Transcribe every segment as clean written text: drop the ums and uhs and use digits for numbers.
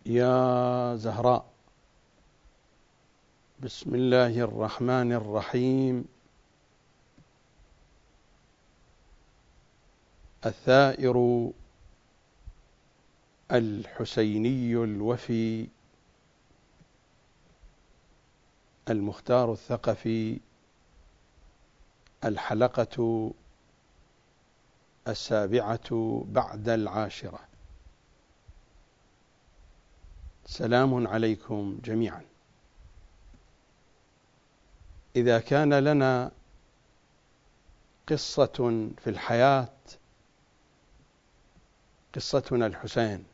يا زهراء. بسم الله الرحمن الرحيم. الثائر الحسيني الوفي المختار الثقفي، الحلقة 7 بعد 10. سلام عليكم جميعا. إذا كان لنا قصة في الحياة قصتنا الحسين،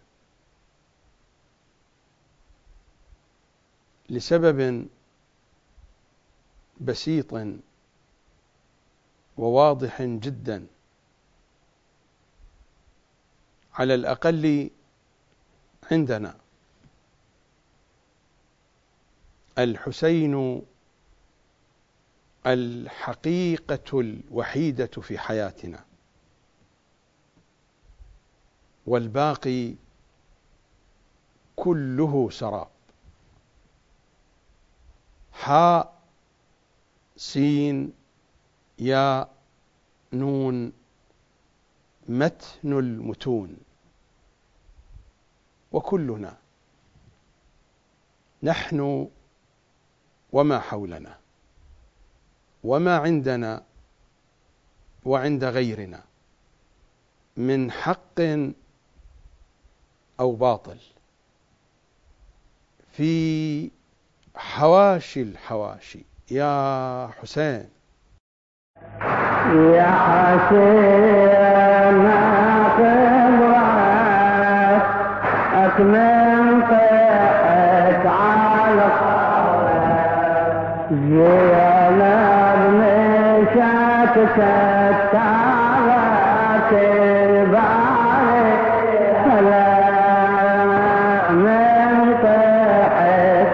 لسبب بسيط وواضح جدا، على الأقل عندنا. الحسين الحقيقة الوحيدة في حياتنا، والباقي كله سراب. حاء سين ياء نون، متن المتون. وكلنا نحن وما حولنا وما عندنا وعند غيرنا من حق أو باطل في حواشي الحواشي. يا حسين يا حسين خبرك أكمل طيحك على زينب مشات كتابك الباري هلا من طيحك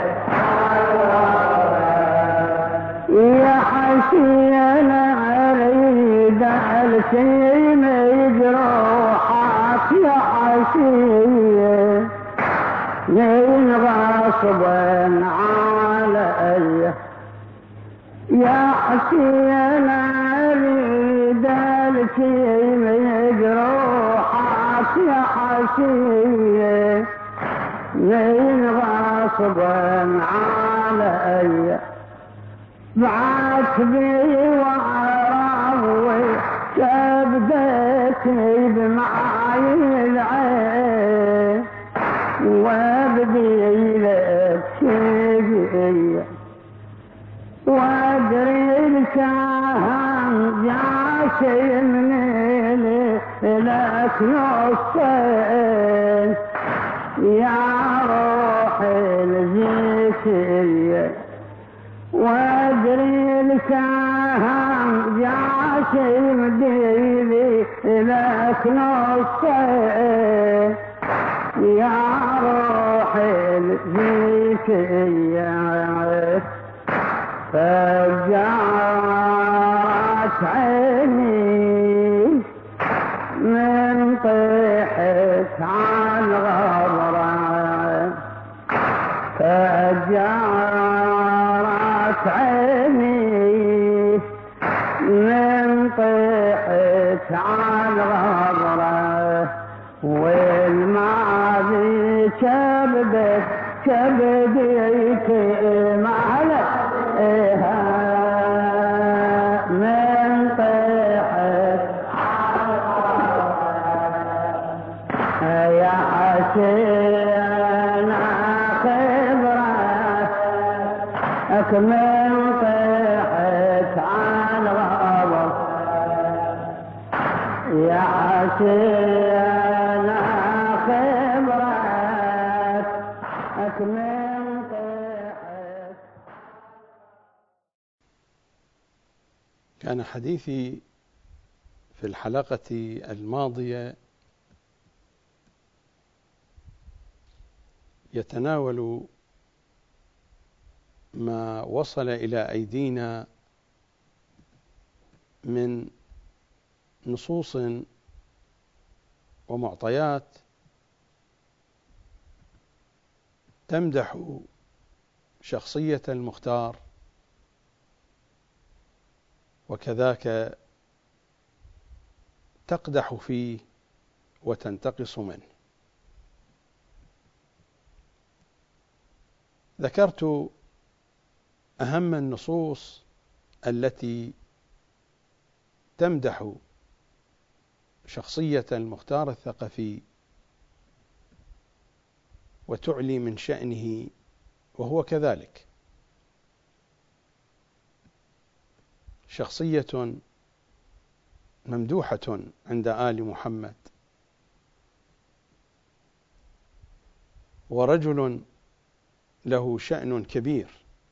يا حسين أريد ألسم جروحك يا حسين من غصبا علي يا حسين أريد ألسم جروحك يا حسين من غصبا علي بعت بي وعراوي كبدتني بمعاي العين وابدي لك شقية وادري الكاهن جاشي من لك نصين يا روحي الزكية وادري الكاهن جاشي مديلي لك نصين يا روحي الزكية فجعت عيني من طيحك عن غبرة فجعت عيني من طيحك عن غبرة والماضي كبديك معلق من طيحك يا حسين خبرك أكمل طيحك عن غضب يا حسين خبرك أكمل طيحك. كان حديثي في الحلقة الماضية يتناول ما وصل إلى أيدينا من نصوص ومعطيات تمدح شخصية المختار، وكذاك تقدح فيه وتنتقص منه. ذكرت أهم النصوص التي تمدح شخصية المختار الثقفي وتعلي من شأنه، وهو كذلك شخصية ممدوحة عند آل محمد، ورجل له شأن كبير.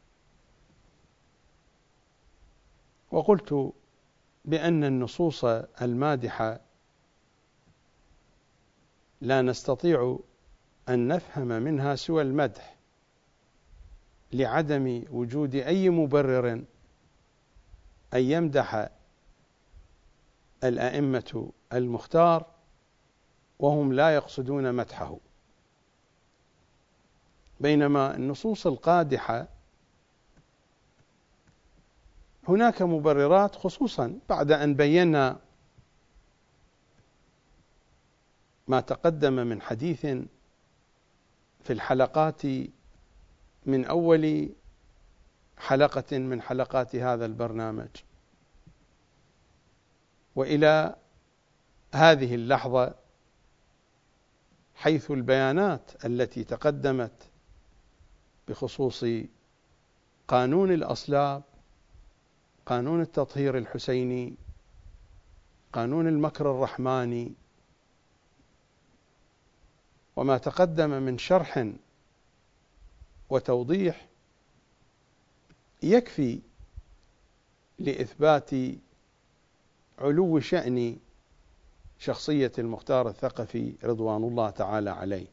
وقلت بأن النصوص المادحة لا نستطيع أن نفهم منها سوى المدح، لعدم وجود أي مبرر أن يمدح الأئمة المختار وهم لا يقصدون مدحه، بينما النصوص القادحة هناك مبررات، خصوصا بعد أن بينا ما تقدم من حديث في الحلقات من أول حلقة من حلقات هذا البرنامج وإلى هذه اللحظة، حيث البيانات التي تقدمت بخصوص قانون الأصلاب، قانون التطهير الحسيني، قانون المكر الرحماني، وما تقدم من شرح وتوضيح يكفي لإثبات علو شأن شخصية المختار الثقفي رضوان الله تعالى عليه.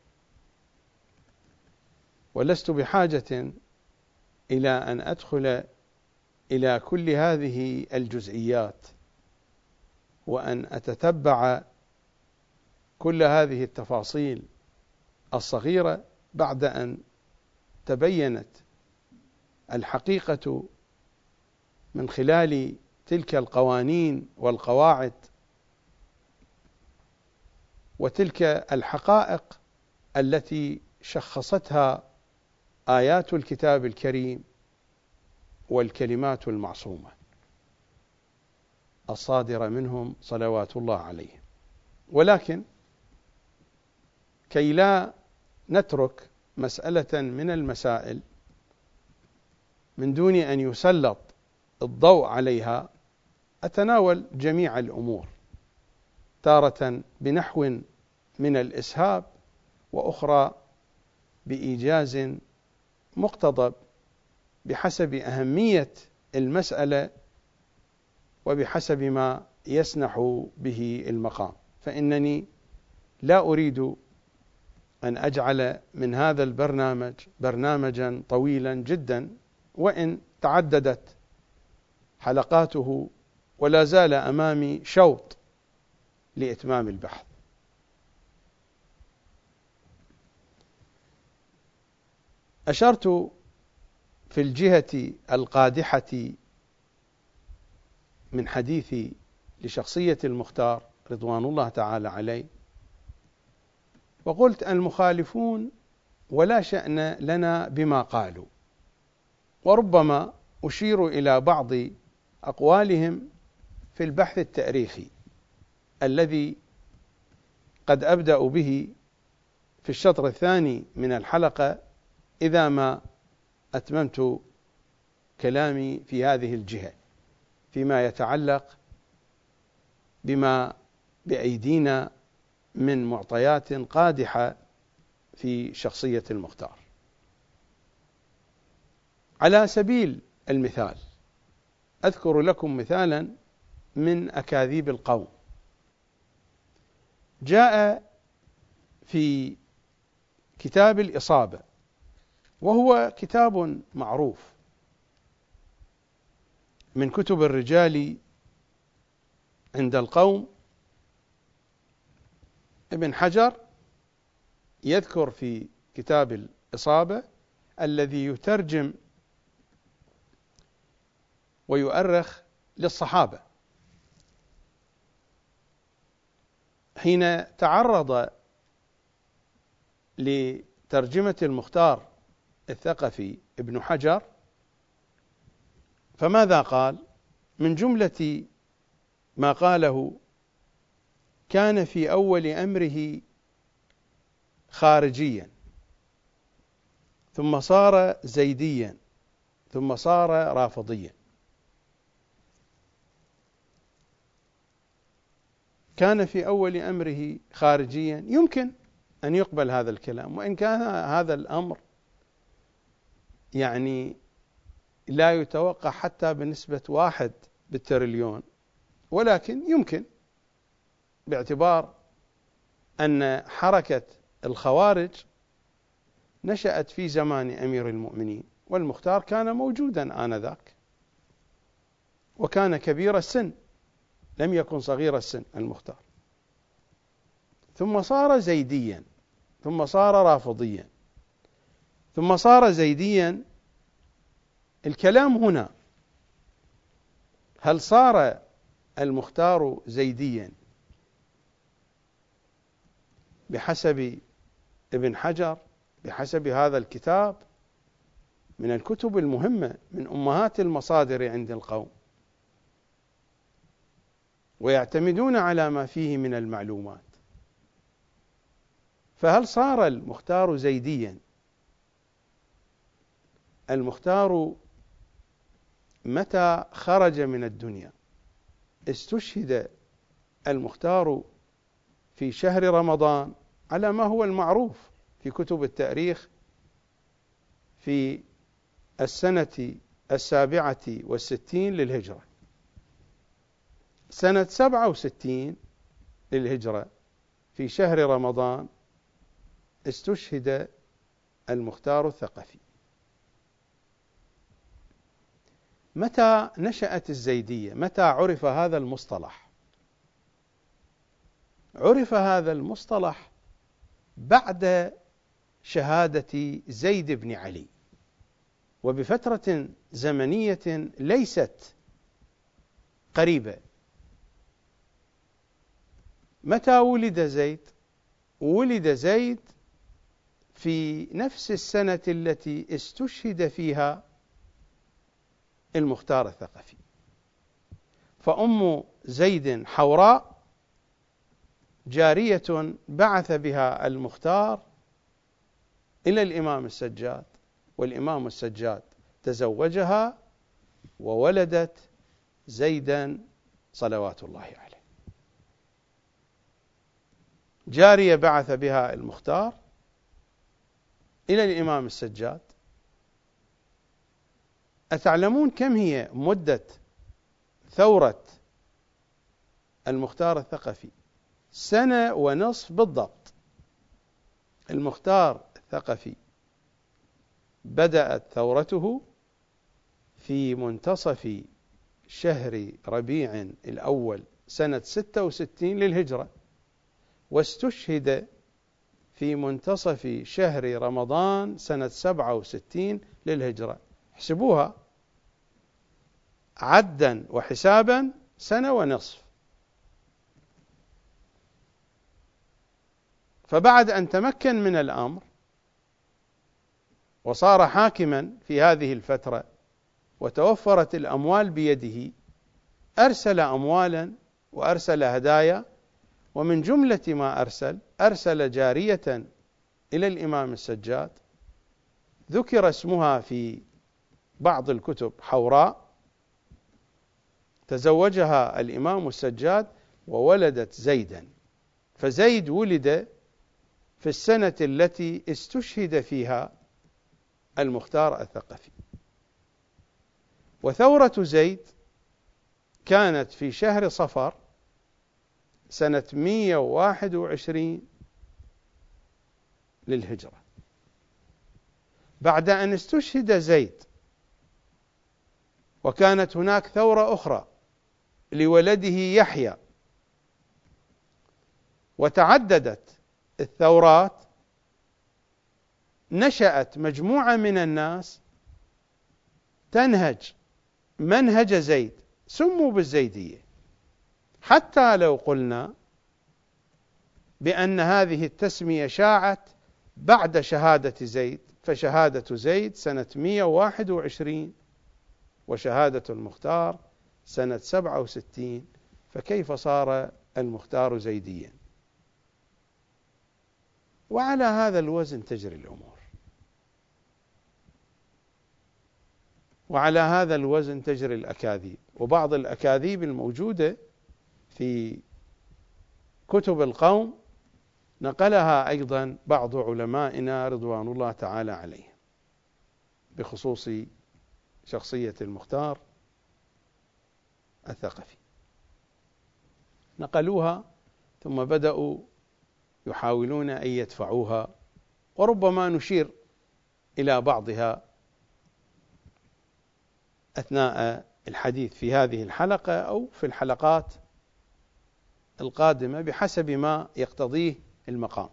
ولست بحاجة إلى أن أدخل إلى كل هذه الجزئيات وأن أتتبع كل هذه التفاصيل الصغيرة بعد أن تبينت الحقيقة من خلال تلك القوانين والقواعد وتلك الحقائق التي شخصتها آيات الكتاب الكريم والكلمات المعصومة الصادرة منهم صلوات الله عليهم. ولكن كي لا نترك مسألة من المسائل من دون أن يسلط الضوء عليها، أتناول جميع الأمور، تارة بنحو من الإسهاب، وأخرى بإيجاز مقتضب بحسب أهمية المسألة وبحسب ما يسنح به المقام. فإنني لا أريد أن أجعل من هذا البرنامج برنامجا طويلا جدا، وإن تعددت حلقاته ولا زال أمامي شوط لإتمام البحث. أشرت في الجهة القادحة من حديثي لشخصية المختار رضوان الله تعالى عليه، وقلت المخالفون ولا شأن لنا بما قالوا، وربما أشير إلى بعض أقوالهم في البحث التاريخي الذي قد أبدأ به في الشطر الثاني من الحلقة إذا ما أتممت كلامي في هذه الجهة فيما يتعلق بما بأيدينا من معطيات قادحة في شخصية المختار. على سبيل المثال أذكر لكم مثالا من أكاذيب القوم. جاء في كتاب الإصابة، وهو كتاب معروف من كتب الرجال عند القوم، ابن حجر يذكر في كتاب الإصابة الذي يترجم ويؤرخ للصحابة، حين تعرض لترجمة المختار الثقفي ابن حجر فماذا قال؟ من جملة ما قاله: كان في أول أمره خارجيا، ثم صار زيديا، ثم صار رافضيا. كان في أول أمره خارجيا، يمكن أن يقبل هذا الكلام، وإن كان هذا الأمر يعني لا يتوقع حتى بنسبة 1 بالتريليون، ولكن يمكن، باعتبار أن حركة الخوارج نشأت في زمان أمير المؤمنين، والمختار كان موجودا آنذاك، وكان كبير السن، لم يكن صغير السن المختار. ثم صار زيديا، ثم صار رافضيا، ثم صار زيديا. الكلام هنا: هل صار المختار زيديا بحسب ابن حجر، بحسب هذا الكتاب من الكتب المهمة من أمهات المصادر عند القوم، ويعتمدون على ما فيه من المعلومات، فهل صار المختار زيديا؟ المختار متى خرج من الدنيا؟ استشهد المختار في شهر رمضان على ما هو المعروف في كتب التاريخ في السنة 67 للهجرة، سنة 67 للهجرة في شهر رمضان استشهد المختار الثقفي. متى نشأت الزيدية؟ متى عرف هذا المصطلح؟ عرف هذا المصطلح بعد شهادة زيد بن علي، وبفترة زمنية ليست قريبة. متى ولد زيد؟ ولد زيد في نفس السنة التي استشهد فيها المختار الثقفي، فأم زيد حوراء جارية بعث بها المختار إلى الإمام السجاد، والإمام السجاد تزوجها وولدت زيدا صلوات الله عليه. جارية بعث بها المختار إلى الإمام السجاد. أتعلمون كم هي مدة ثورة المختار الثقفي؟ 1.5 سنة بالضبط. المختار الثقفي بدأت ثورته في منتصف شهر ربيع الأول سنة 66 للهجرة، واستشهد في منتصف شهر رمضان سنة 67 للهجرة. احسبوها عدا وحسابا 1.5 سنة. فبعد أن تمكن من الأمر وصار حاكما في هذه الفترة وتوفرت الأموال بيده، أرسل أموالا وأرسل هدايا، ومن جملة ما أرسل جارية إلى الإمام السجاد ذكر اسمها في بعض الكتب حوراء، تزوجها الإمام السجاد وولدت زيدا. فزيد ولد في السنة التي استشهد فيها المختار الثقفي. وثورة زيد كانت في شهر صفر سنة 121 للهجرة. بعد أن استشهد زيد وكانت هناك ثورة أخرى لولده يحيى، وتعددت الثورات نشأت مجموعة من الناس تنهج منهج زيد، سموا بالزيدية، حتى لو قلنا بأن هذه التسمية شاعت بعد شهادة زيد، فشهادة زيد سنة 121 وشهادة المختار سنة 67، فكيف صار المختار زيديا؟ وعلى هذا الوزن تجري الأمور، وعلى هذا الوزن تجري الأكاذيب. وبعض الأكاذيب الموجودة في كتب القوم نقلها أيضا بعض علمائنا رضوان الله تعالى عليهم بخصوص شخصية المختار الثقفي، نقلوها ثم بدأوا يحاولون أن يدفعوها، وربما نشير إلى بعضها أثناء الحديث في هذه الحلقة أو في الحلقات القادمة بحسب ما يقتضيه المقام.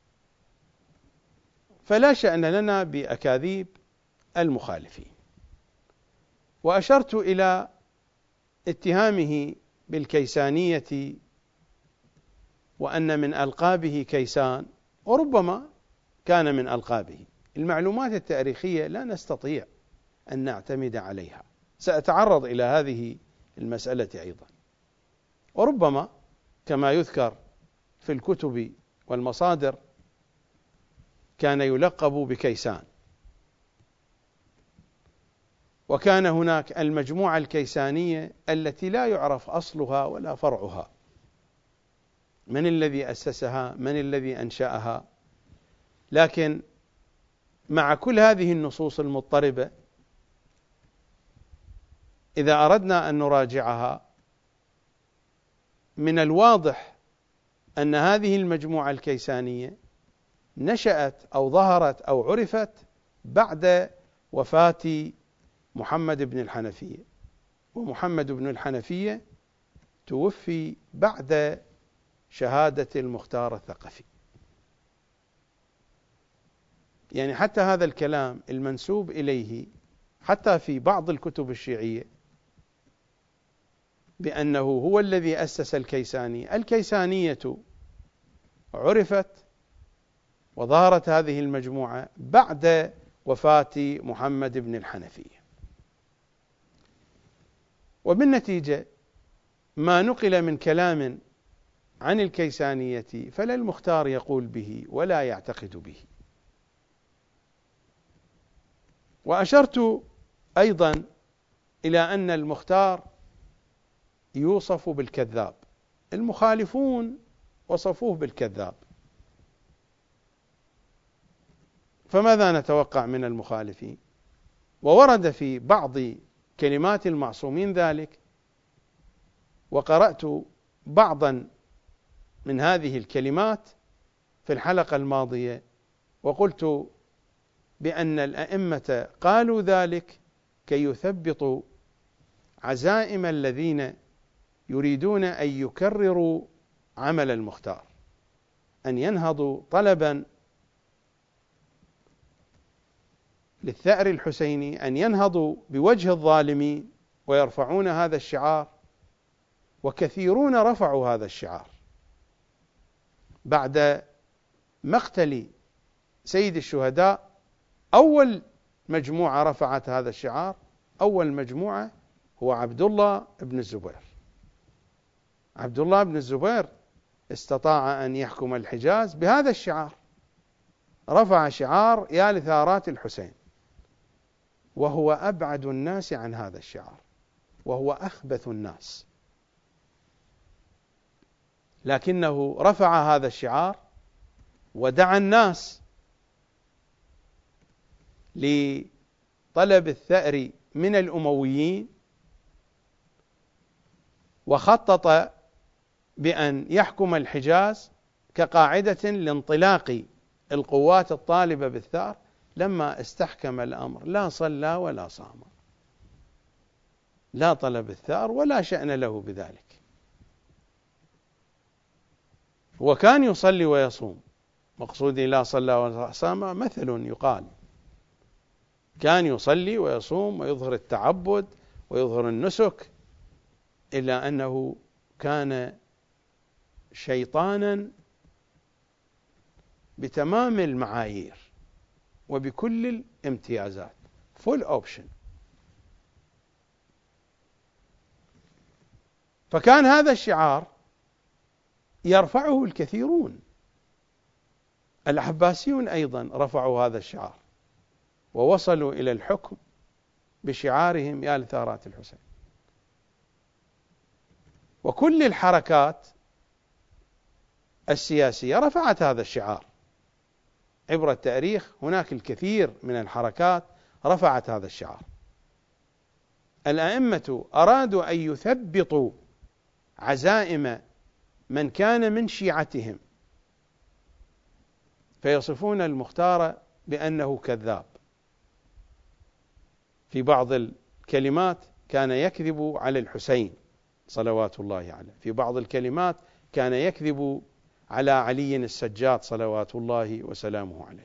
فلا شأن لنا بأكاذيب المخالفين. وأشرت إلى اتهامه بالكيسانية وأن من ألقابه كيسان، وربما كان من ألقابه. المعلومات التاريخية لا نستطيع أن نعتمد عليها، سأتعرض إلى هذه المسألة أيضا. وربما كما يذكر في الكتب والمصادر كان يلقب بكيسان، وكان هناك المجموعة الكيسانية التي لا يعرف أصلها ولا فرعها، من الذي أسسها، من الذي أنشأها. لكن مع كل هذه النصوص المضطربة إذا أردنا أن نراجعها من الواضح أن هذه المجموعة الكيسانية نشأت أو ظهرت أو عرفت بعد وفاة محمد بن الحنفية، ومحمد بن الحنفية توفي بعد شهادة المختار الثقفي. يعني حتى هذا الكلام المنسوب إليه حتى في بعض الكتب الشيعية بأنه هو الذي أسس الكيسانية، الكيسانية عرفت وظهرت هذه المجموعة بعد وفاة محمد بن الحنفية. وبالنتيجة ما نقل من كلام عن الكيسانية فلا المختار يقول به ولا يعتقد به. وأشرت أيضا إلى أن المختار يوصف بالكذاب، المخالفون وصفوه بالكذاب، فماذا نتوقع من المخالفين؟ وورد في بعض كلمات المعصومين ذلك، وقرأت بعضا من هذه الكلمات في الحلقة الماضية، وقلت بأن الأئمة قالوا ذلك كي يثبطوا عزائم الذين يريدون أن يكرروا عمل المختار، أن ينهضوا طلبا للثأر الحسيني، أن ينهضوا بوجه الظالمين ويرفعون هذا الشعار. وكثيرون رفعوا هذا الشعار بعد مقتل سيد الشهداء. أول مجموعة رفعت هذا الشعار، أول مجموعة هو عبد الله بن الزبير. عبد الله بن الزبير استطاع أن يحكم الحجاز بهذا الشعار، رفع شعار يا لثارات الحسين، وهو أبعد الناس عن هذا الشعار، وهو أخبث الناس، لكنه رفع هذا الشعار ودعا الناس لطلب الثأر من الأمويين، وخطط بأن يحكم الحجاز كقاعدة لانطلاق القوات الطالبة بالثأر. لما استحكم الأمر لا صلى ولا صام، لا طلب الثأر ولا شأن له بذلك، وكان يصلي ويصوم مقصودي لا صلى وصام مثل يقال، كان يصلي ويصوم ويظهر التعبد ويظهر النسك، إلا أنه كان شيطانا بتمام المعايير وبكل الامتيازات، full option. فكان هذا الشعار يرفعه الكثيرون، العباسيون أيضا رفعوا هذا الشعار ووصلوا إلى الحكم بشعارهم يا لثارات الحسين. وكل الحركات السياسية رفعت هذا الشعار عبر التاريخ، هناك الكثير من الحركات رفعت هذا الشعار. الأئمة أرادوا أن يثبطوا عزائم من كان من شيعتهم، فيصفون المختار بأنه كذاب. في بعض الكلمات كان يكذب على الحسين صلوات الله عليه، في بعض الكلمات كان يكذب على علي السجاد صلوات الله وسلامه عليه.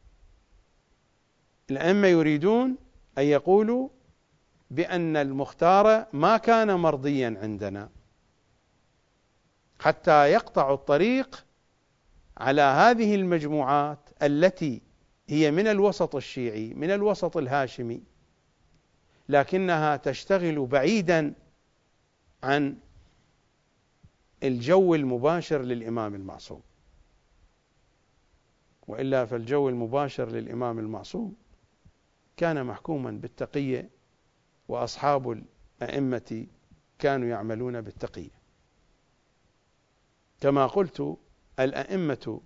الأئمة يريدون أن يقولوا بأن المختار ما كان مرضيا عندنا، حتى يقطعوا الطريق على هذه المجموعات التي هي من الوسط الشيعي من الوسط الهاشمي، لكنها تشتغل بعيدا عن الجو المباشر للإمام المعصوم. وإلا فالجو المباشر للإمام المعصوم كان محكوما بالتقية، وأصحاب الأئمة كانوا يعملون بالتقية. كما قلت الأئمة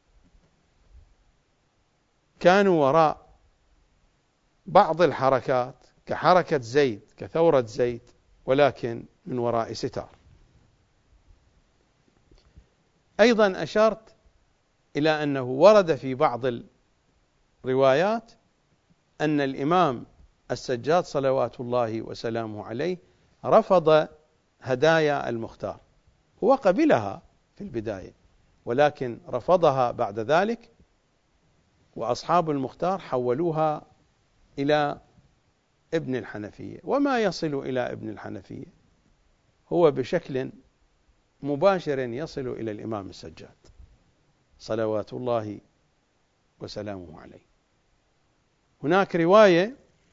كانوا وراء بعض الحركات كحركة زيد كثورة زيد، ولكن من وراء ستار. أيضا أشرت إلى أنه ورد في بعض الروايات أن الإمام السجاد صلوات الله وسلامه عليه رفض هدايا المختار، هو قبلها في البداية ولكن رفضها بعد ذلك، وأصحاب المختار حولوها إلى ابن الحنفية. وما يصل إلى ابن الحنفية هو بشكل مباشر يصل إلى الإمام السجاد صلوات الله وسلامه عليه. هناك رواية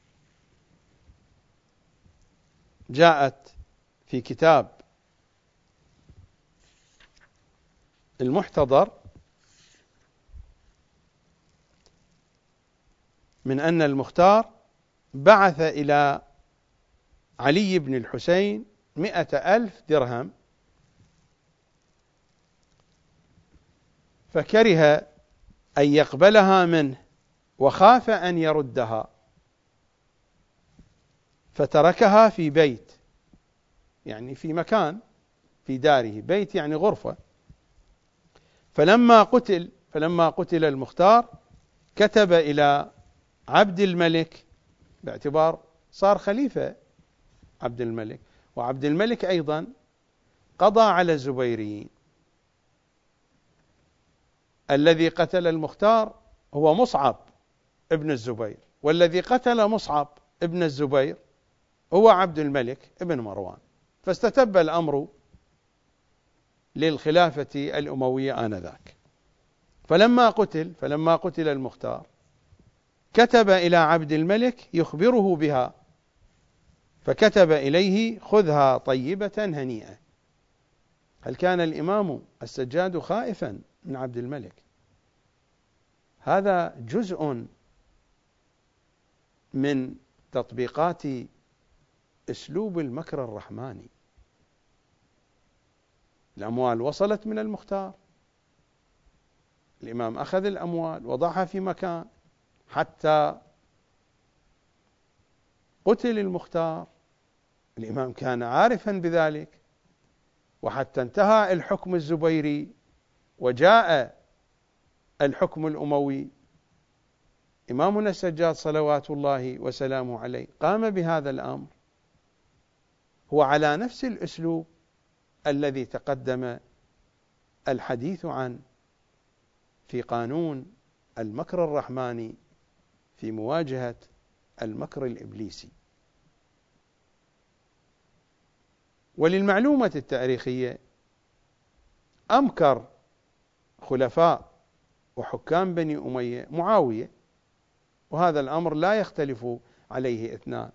جاءت في كتاب المحتضر من أن المختار بعث إلى علي بن الحسين 100,000 درهم، فكره أن يقبلها منه وخاف أن يردها، فتركها في بيت، يعني في مكان في داره، بيت يعني غرفة. فلما قتل المختار كتب إلى عبد الملك، باعتبار صار خليفة عبد الملك، وعبد الملك أيضا قضى على الزبيريين. الذي قتل المختار هو مصعب ابن الزبير، والذي قتل مصعب ابن الزبير هو عبد الملك ابن مروان، فاستتب الأمر للخلافة الأموية آنذاك. فلما قتل المختار كتب إلى عبد الملك يخبره بها، فكتب إليه: خذها طيبة هنيئة. هل كان الإمام السجاد خائفا من عبد الملك؟ هذا جزء من تطبيقات أسلوب المكر الرحماني. الأموال وصلت من المختار، الإمام أخذ الأموال وضعها في مكان حتى قتل المختار، الإمام كان عارفا بذلك، وحتى انتهى الحكم الزبيري وجاء الحكم الأموي، إمامنا السجاد صلوات الله وسلامه عليه قام بهذا الأمر، هو على نفس الأسلوب الذي تقدم الحديث عن في قانون المكر الرحماني في مواجهة المكر الإبليسي. وللمعلومة التاريخية، أمكر خلفاء وحكام بني أمية معاوية، وهذا الأمر لا يختلف عليه اثنان،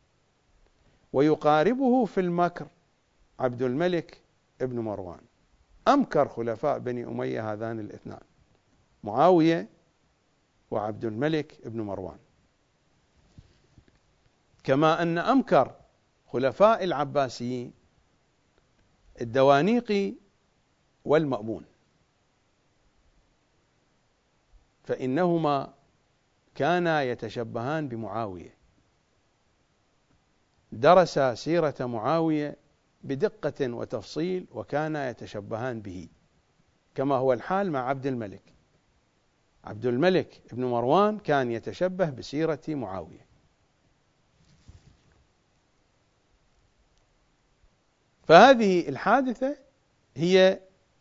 ويقاربه في المكر عبد الملك ابن مروان. أمكر خلفاء بني أمية هذان الاثنان، معاوية وعبد الملك ابن مروان، كما أن أمكر خلفاء العباسيين الدوانيقي والمأمون، فإنهما كانا يتشبهان بمعاوية. درس سيرة معاوية بدقة وتفصيل وكانا يتشبهان به، كما هو الحال مع عبد الملك. عبد الملك ابن مروان كان يتشبه بسيرة معاوية. فهذه الحادثة هي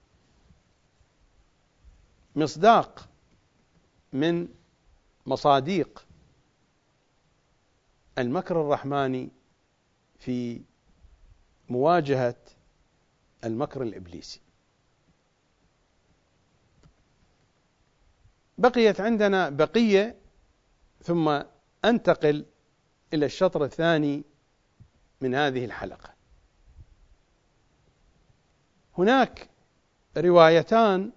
مصداق من مصاديق المكر الرحماني في مواجهة المكر الإبليسي. بقيت عندنا بقية، ثم أنتقل إلى الشطر الثاني من هذه الحلقة. هناك روايتان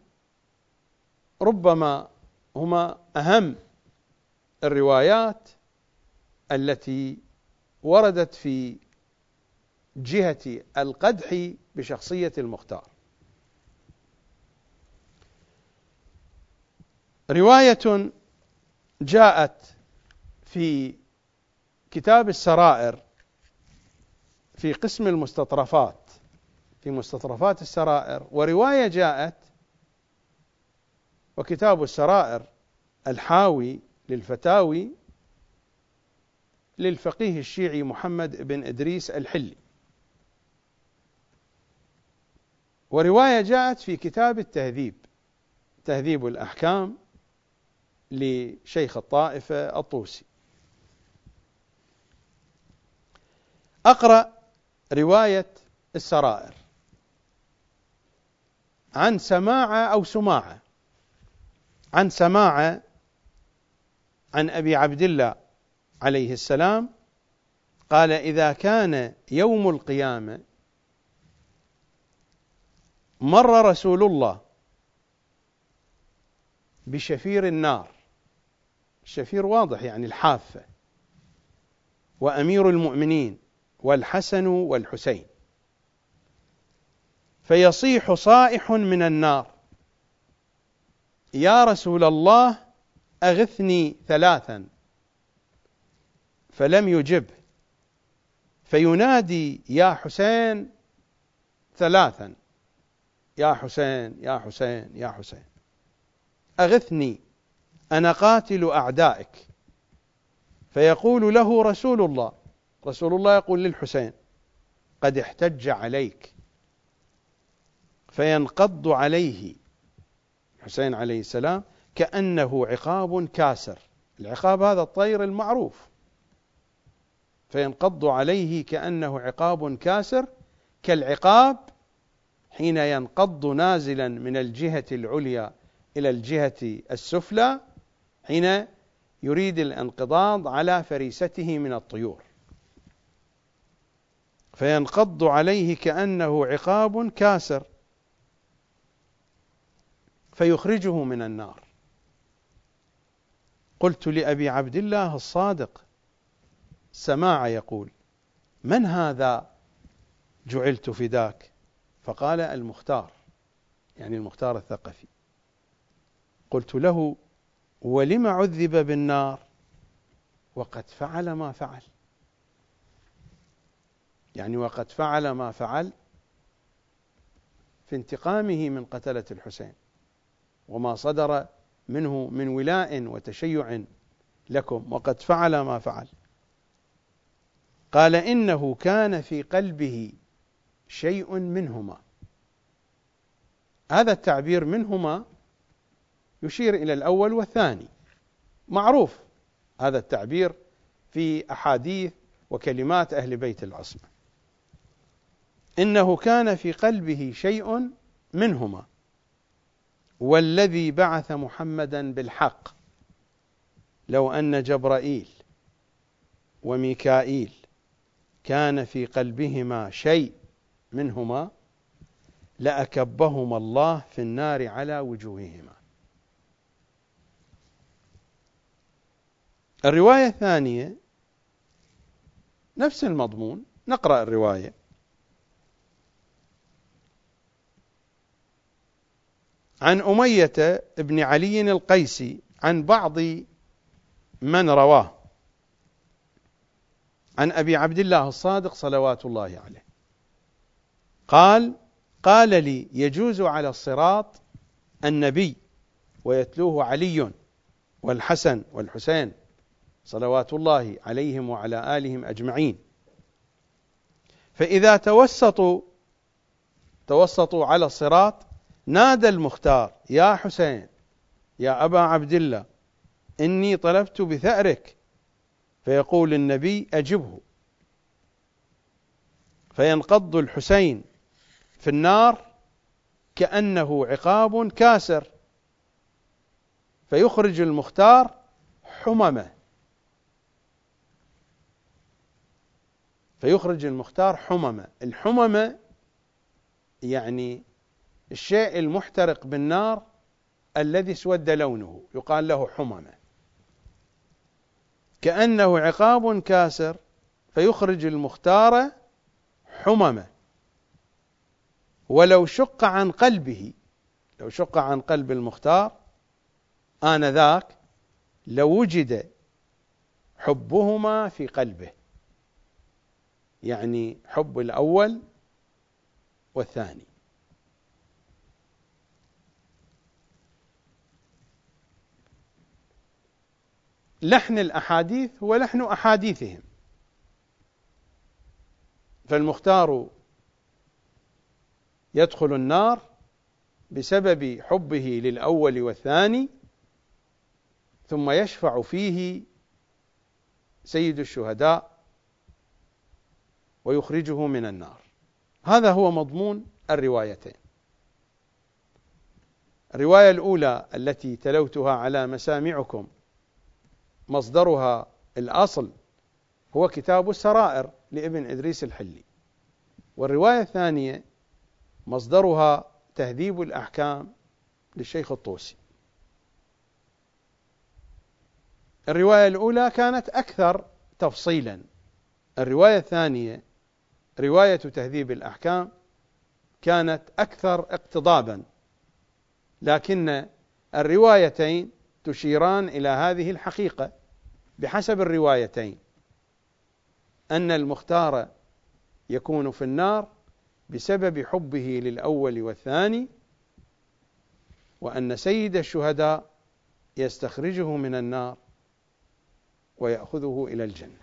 ربما هما أهم الروايات التي وردت في جهة القدح بشخصية المختار. رواية جاءت في كتاب السرائر في قسم المستطرفات، في مستطرفات السرائر، ورواية جاءت وكتاب السرائر الحاوي للفتاوي للفقيه الشيعي محمد بن إدريس الحلي، ورواية جاءت في كتاب التهذيب، تهذيب الأحكام لشيخ الطائفة الطوسي. أقرأ رواية السرائر عن سماعة عن أبي عبد الله عليه السلام قال: إذا كان يوم القيامة مر رسول الله بشفير النار، الشفير واضح يعني الحافة، وأمير المؤمنين والحسن والحسين، فيصيح صائح من النار: يا رسول الله أغثني ثلاثا، فلم يجبه، فينادي: يا حسين ثلاثا، يا حسين يا حسين يا حسين، أغثني أنا قاتل أعدائك. فيقول له رسول الله يقول للحسين: قد احتج عليك. فينقض عليه الحسين عليه السلام كأنه عقاب كاسر، العقاب هذا الطير المعروف، فينقض عليه كأنه عقاب كاسر، كالعقاب حين ينقض نازلا من الجهة العليا إلى الجهة السفلى حين يريد الانقضاض على فريسته من الطيور، فينقض عليه كأنه عقاب كاسر فيخرجه من النار. قلت لأبي عبد الله الصادق سماع يقول: من هذا جعلت فداك؟ فقال: المختار، يعني المختار الثقفي. قلت له: ولم عذب بالنار وقد فعل ما فعل؟ يعني وقد فعل ما فعل في انتقامه من قتلة الحسين وما صدر منه من ولاء وتشيع لكم، وقد فعل ما فعل. قال: إنه كان في قلبه شيء منهما. هذا التعبير منهما يشير إلى الأول والثاني، معروف هذا التعبير في أحاديث وكلمات أهل بيت العصمة. إنه كان في قلبه شيء منهما والذي بعث محمدا بالحق لو أن جبرائيل وميكائيل كان في قلبهما شيء منهما لأكبهما الله في النار على وجوههما. الرواية الثانية نفس المضمون، نقرأ الرواية. عن أمية بن علي القيسي عن بعض من رواه عن أبي عبد الله الصادق صلوات الله عليه قال لي يجوز على الصراط النبي ويتلوه علي والحسن والحسين صلوات الله عليهم وعلى آلهم أجمعين، فإذا توسطوا على الصراط نادى المختار يا حسين يا أبا عبد الله إني طلبت بثأرك، فيقول النبي أجبه، فينقض الحسين في النار كأنه عقاب كاسر، فيخرج المختار حممه، الحممة يعني الشيء المحترق بالنار الذي اسود لونه يقال له حممة، كأنه عقاب كاسر فيخرج المختار حممة. ولو شق عن قلبه، لو شق عن قلب المختار آنذاك لوجد حبهما في قلبه، يعني حب الأول والثاني. لحن الأحاديث هو لحن أحاديثهم، فالمختار يدخل النار بسبب حبه للأول والثاني، ثم يشفع فيه سيد الشهداء ويخرجه من النار. هذا هو مضمون الروايتين. الرواية الأولى التي تلوتها على مسامعكم مصدرها الأصل هو كتاب السرائر لابن إدريس الحلي، والرواية الثانية مصدرها تهذيب الأحكام للشيخ الطوسي. الرواية الأولى كانت أكثر تفصيلا، الرواية الثانية رواية تهذيب الأحكام كانت أكثر اقتضابا، لكن الروايتين تشيران إلى هذه الحقيقة بحسب الروايتين، أن المختار يكون في النار بسبب حبه للأول والثاني، وأن سيد الشهداء يستخرجه من النار ويأخذه إلى الجنة.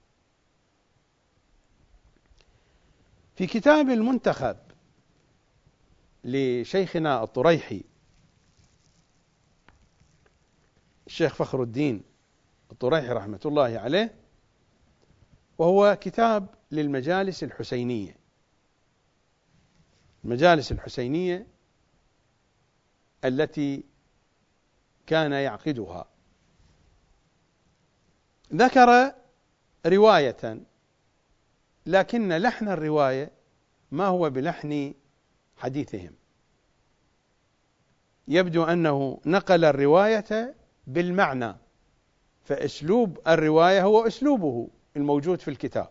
في كتاب المنتخب لشيخنا الطريحي الشيخ فخر الدين الطريحي رحمة الله عليه، وهو كتاب للمجالس الحسينية، المجالس الحسينية التي كان يعقدها، ذكر رواية، لكن لحن الرواية ما هو بلحن حديثهم، يبدو أنه نقل الرواية بالمعنى، فأسلوب الرواية هو أسلوبه الموجود في الكتاب.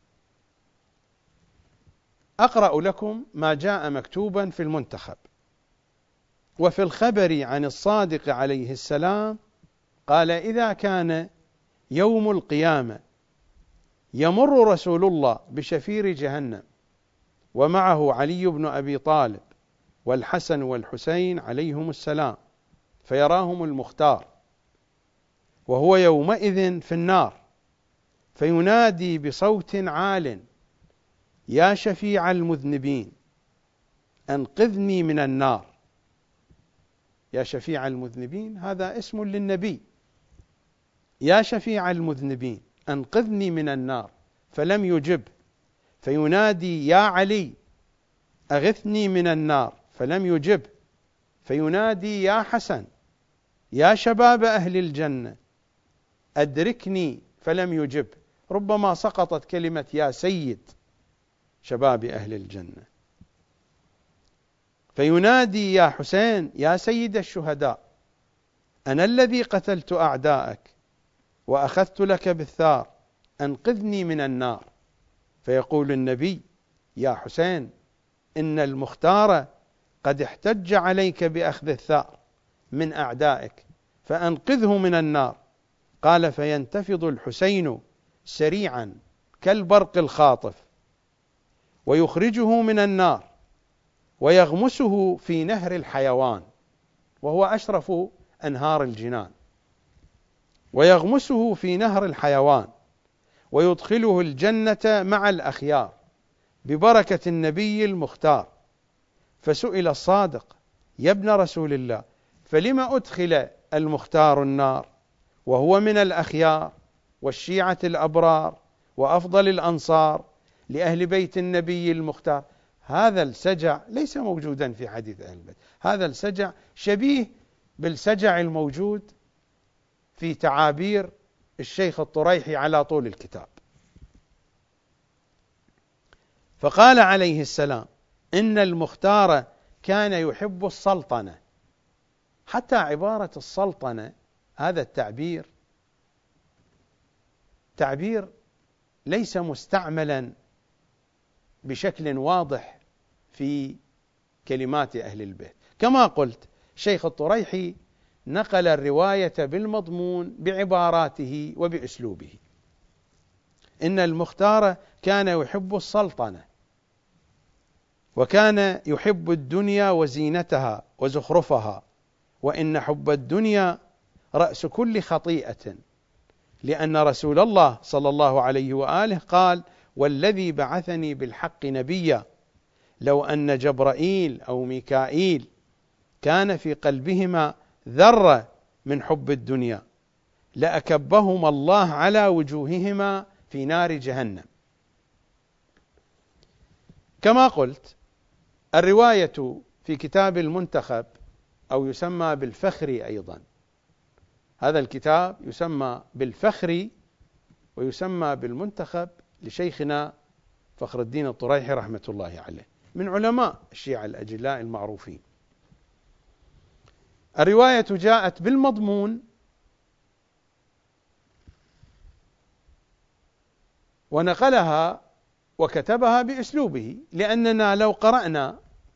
أقرأ لكم ما جاء مكتوبا في المنتخب. وفي الخبر عن الصادق عليه السلام قال: إذا كان يوم القيامة يمر رسول الله بشفير جهنم ومعه علي بن أبي طالب والحسن والحسين عليهم السلام، فيراهم المختار وهو يومئذ في النار، فينادي بصوت عال: يا شفيع المذنبين أنقذني من النار. يا شفيع المذنبين هذا اسم للنبي، يا شفيع المذنبين أنقذني من النار، فلم يجب، فينادي يا علي أغثني من النار، فلم يجب، فينادي يا حسن يا شباب أهل الجنة أدركني، فلم يجب. ربما سقطت كلمة يا سيد شباب أهل الجنة. فينادي يا حسين يا سيد الشهداء أنا الذي قتلت أعداءك وأخذت لك بالثار، أنقذني من النار. فيقول النبي يا حسين إن المختار قد احتج عليك بأخذ الثار من أعدائك فأنقذه من النار. قال فينتفض الحسين سريعا كالبرق الخاطف ويخرجه من النار ويغمسه في نهر الحيوان، وهو أشرف أنهار الجنان، ويغمسه في نهر الحيوان ويدخله الجنة مع الأخيار ببركة النبي المختار. فسئل الصادق يا ابن رسول الله فلم أدخل المختار النار وهو من الأخيار والشيعة الأبرار وأفضل الأنصار لأهل بيت النبي المختار؟ هذا السجع ليس موجودا في حديث أهل البيت، هذا السجع شبيه بالسجع الموجود في تعابير الشيخ الطريحي على طول الكتاب. فقال عليه السلام إن المختار كان يحب السلطنة. حتى عبارة السلطنة هذا تعبير ليس مستعملا بشكل واضح في كلمات أهل البيت. كما قلت شيخ الطريحي نقل الرواية بالمضمون بعباراته وبأسلوبه. إن المختار كان يحب السلطنة وكان يحب الدنيا وزينتها وزخرفها، وإن حب الدنيا رأس كل خطيئة، لأن رسول الله صلى الله عليه وآله قال والذي بعثني بالحق نبيا لو أن جبرائيل أو ميكائيل كان في قلبهما ذرة من حب الدنيا لأكبهما الله على وجوههما في نار جهنم. كما قلت الرواية في كتاب المنتخب أو يسمى بالفخري أيضا، هذا الكتاب يسمى بالفخري ويسمى بالمنتخب لشيخنا فخر الدين الطريحي رحمة الله عليه، من علماء الشيعة الأجلاء المعروفين. الرواية جاءت بالمضمون ونقلها وكتبها بأسلوبه، لأننا لو قرأنا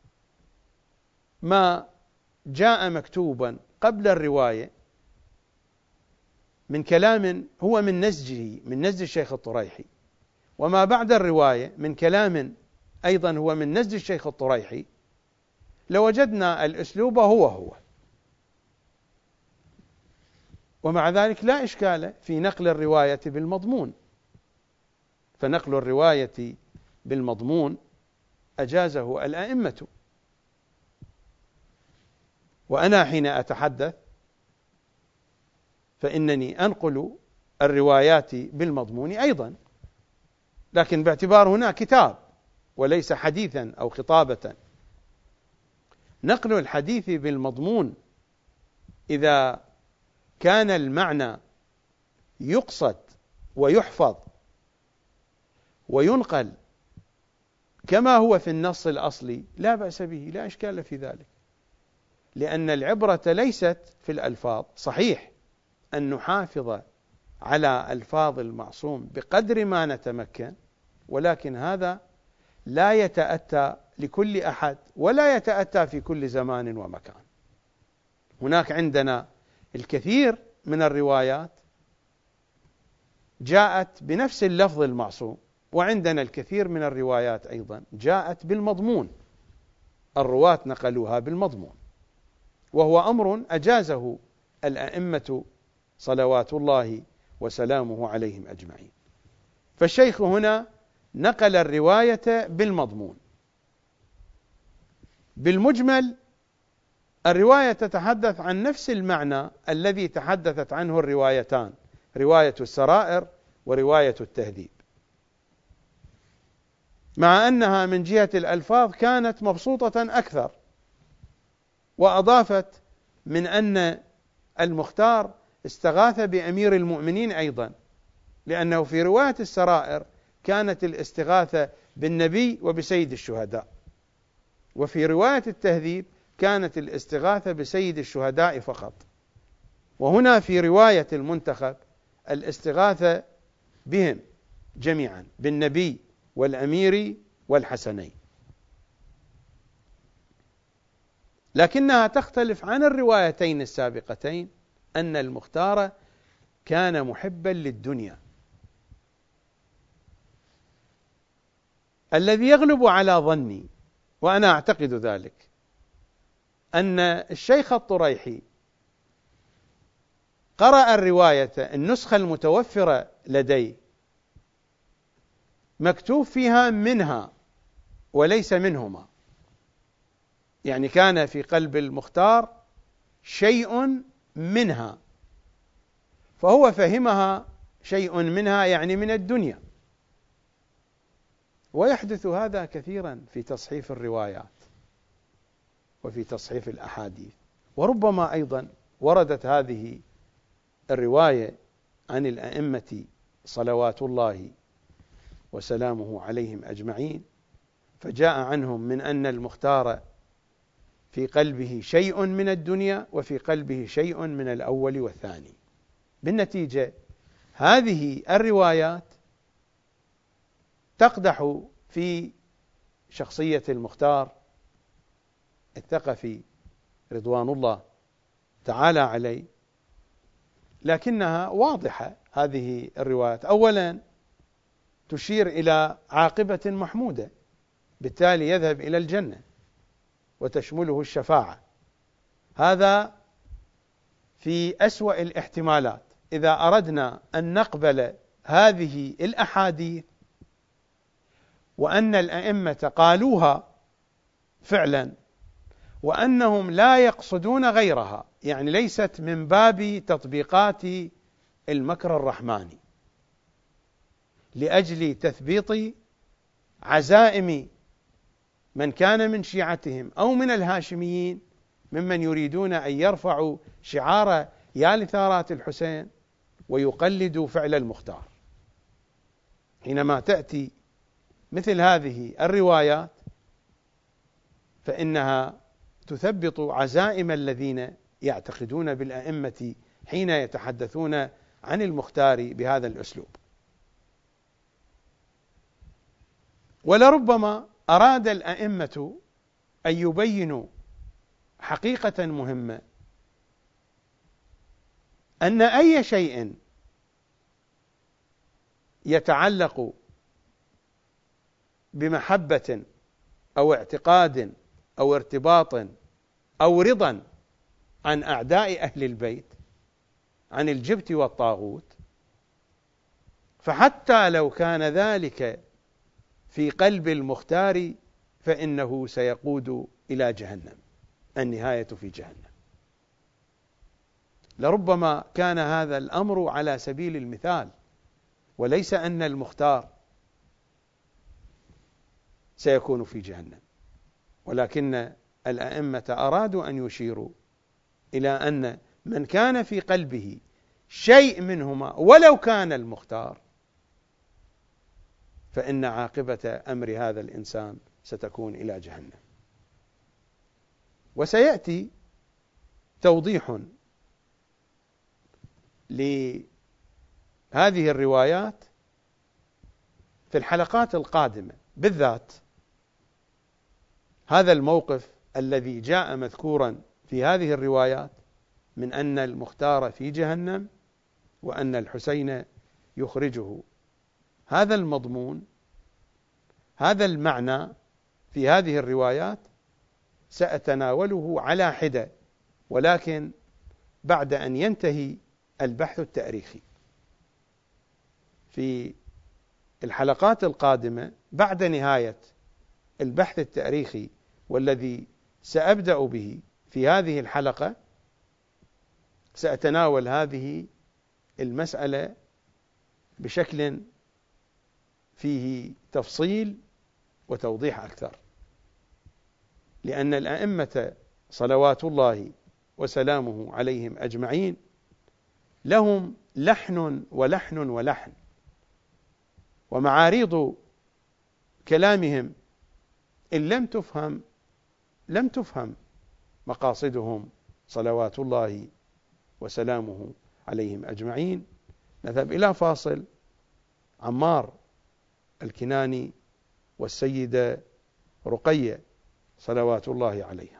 ما جاء مكتوبا قبل الرواية من كلام هو من نسج الشيخ الطريحي، وما بعد الرواية من كلام أيضا هو من نسج الشيخ الطريحي، لوجدنا الأسلوب هو، ومع ذلك لا إشكال في نقل الرواية بالمضمون. فنقل الرواية بالمضمون أجازه الأئمة، وأنا حين أتحدث فإنني أنقل الروايات بالمضمون أيضا، لكن باعتبار هنا كتاب وليس حديثا أو خطابة. نقل الحديث بالمضمون إذا كان المعنى يقصد ويحفظ وينقل كما هو في النص الأصلي لا بأس به، لا إشكال في ذلك، لأن العبرة ليست في الألفاظ. صحيح أن نحافظ على ألفاظ المعصوم بقدر ما نتمكن، ولكن هذا لا يتأتى لكل أحد ولا يتأتى في كل زمان ومكان. هناك عندنا الكثير من الروايات جاءت بنفس اللفظ المعصوم، وعندنا الكثير من الروايات أيضا جاءت بالمضمون، الرواة نقلوها بالمضمون، وهو أمر أجازه الأئمة صلوات الله وسلامه عليهم أجمعين. فالشيخ هنا نقل الرواية بالمضمون. بالمجمل الرواية تتحدث عن نفس المعنى الذي تحدثت عنه الروايتان، رواية السرائر ورواية التهذيب، مع أنها من جهة الألفاظ كانت مبسوطة أكثر، وأضافت من أن المختار استغاث بأمير المؤمنين أيضا، لأنه في رواية السرائر كانت الاستغاثة بالنبي وبسيد الشهداء، وفي رواية التهذيب كانت الاستغاثة بسيد الشهداء فقط، وهنا في رواية المنتخب الاستغاثة بهم جميعا، بالنبي والأمير والحسنين. لكنها تختلف عن الروايتين السابقتين أن المختار كان محبا للدنيا. الذي يغلب على ظني، وأنا أعتقد ذلك، أن الشيخ الطريحي قرأ الرواية النسخة المتوفرة لديه مكتوب فيها منها وليس منهما، يعني كان في قلب المختار شيء منها، فهو فهمها شيء منها يعني من الدنيا. ويحدث هذا كثيرا في تصحيف الروايات وفي تصحيف الأحاديث، وربما أيضا وردت هذه الرواية عن الأئمة صلوات الله وسلامه عليهم أجمعين، فجاء عنهم من أن المختار في قلبه شيء من الدنيا وفي قلبه شيء من الأول والثاني. بالنتيجة هذه الروايات تقدح في شخصية المختار الثقفي رضوان الله تعالى عليه، لكنها واضحة هذه الروايات. أولا تشير إلى عاقبة محمودة، بالتالي يذهب إلى الجنة وتشمله الشفاعة، هذا في أسوأ الاحتمالات. إذا أردنا أن نقبل هذه الأحاديث وأن الأئمة قالوها فعلا وأنهم لا يقصدون غيرها، يعني ليست من باب تطبيقات المكر الرحماني لأجل تثبيط عزائم من كان من شيعتهم أو من الهاشميين ممن يريدون أن يرفعوا شعار يا لثارات الحسين ويقلدوا فعل المختار. حينما تأتي مثل هذه الروايات فإنها تثبط عزائم الذين يعتقدون بالأئمة حين يتحدثون عن المختار بهذا الأسلوب. ولربما أراد الأئمة أن يبينوا حقيقة مهمة، أن أي شيء يتعلق بمحبة أو اعتقاد أو ارتباط أو رضا عن أعداء أهل البيت، عن الجبت والطاغوت، فحتى لو كان ذلك في قلب المختار فإنه سيقود إلى جهنم، النهاية في جهنم. لربما كان هذا الأمر على سبيل المثال، وليس أن المختار سيكون في جهنم، ولكن الأئمة أرادوا أن يشيروا إلى أن من كان في قلبه شيء منهما ولو كان المختار فإن عاقبة أمر هذا الإنسان ستكون إلى جهنم. وسيأتي توضيح لهذه الروايات في الحلقات القادمة، بالذات هذا الموقف الذي جاء مذكورا في هذه الروايات من أن المختار في جهنم وأن الحسين يخرجه. هذا المضمون، هذا المعنى في هذه الروايات سأتناوله على حدة، ولكن بعد أن ينتهي البحث التاريخي. في الحلقات القادمة بعد نهاية البحث التاريخي والذي سأبدأ به في هذه الحلقة سأتناول هذه المسألة بشكل فيه تفصيل وتوضيح أكثر، لأن الأئمة صلوات الله وسلامه عليهم أجمعين لهم لحن ولحن ولحن، ومعاريض كلامهم إن لم تفهم مقاصدهم صلوات الله وسلامه عليهم أجمعين. نذهب إلى فاصل. عمار الكناني والسيدة رقية صلوات الله عليها.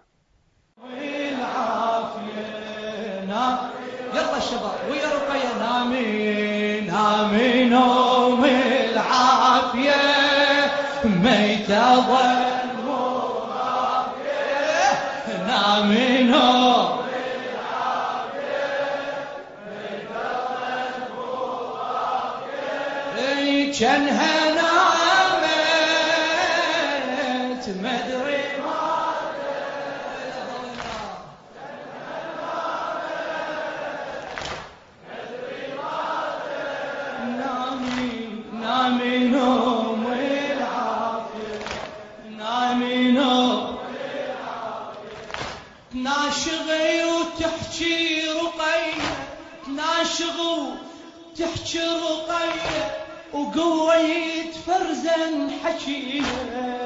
يلا الشباب ويا رقية نامين نامين نوم العافية ميتة ظل مو غافية نامين نوم العافية ميتة ظل مو غافية جنها نامت مدري ناشغي وتحكي رقية ناشغ وتحكي رقية وقويت فرزا حكيها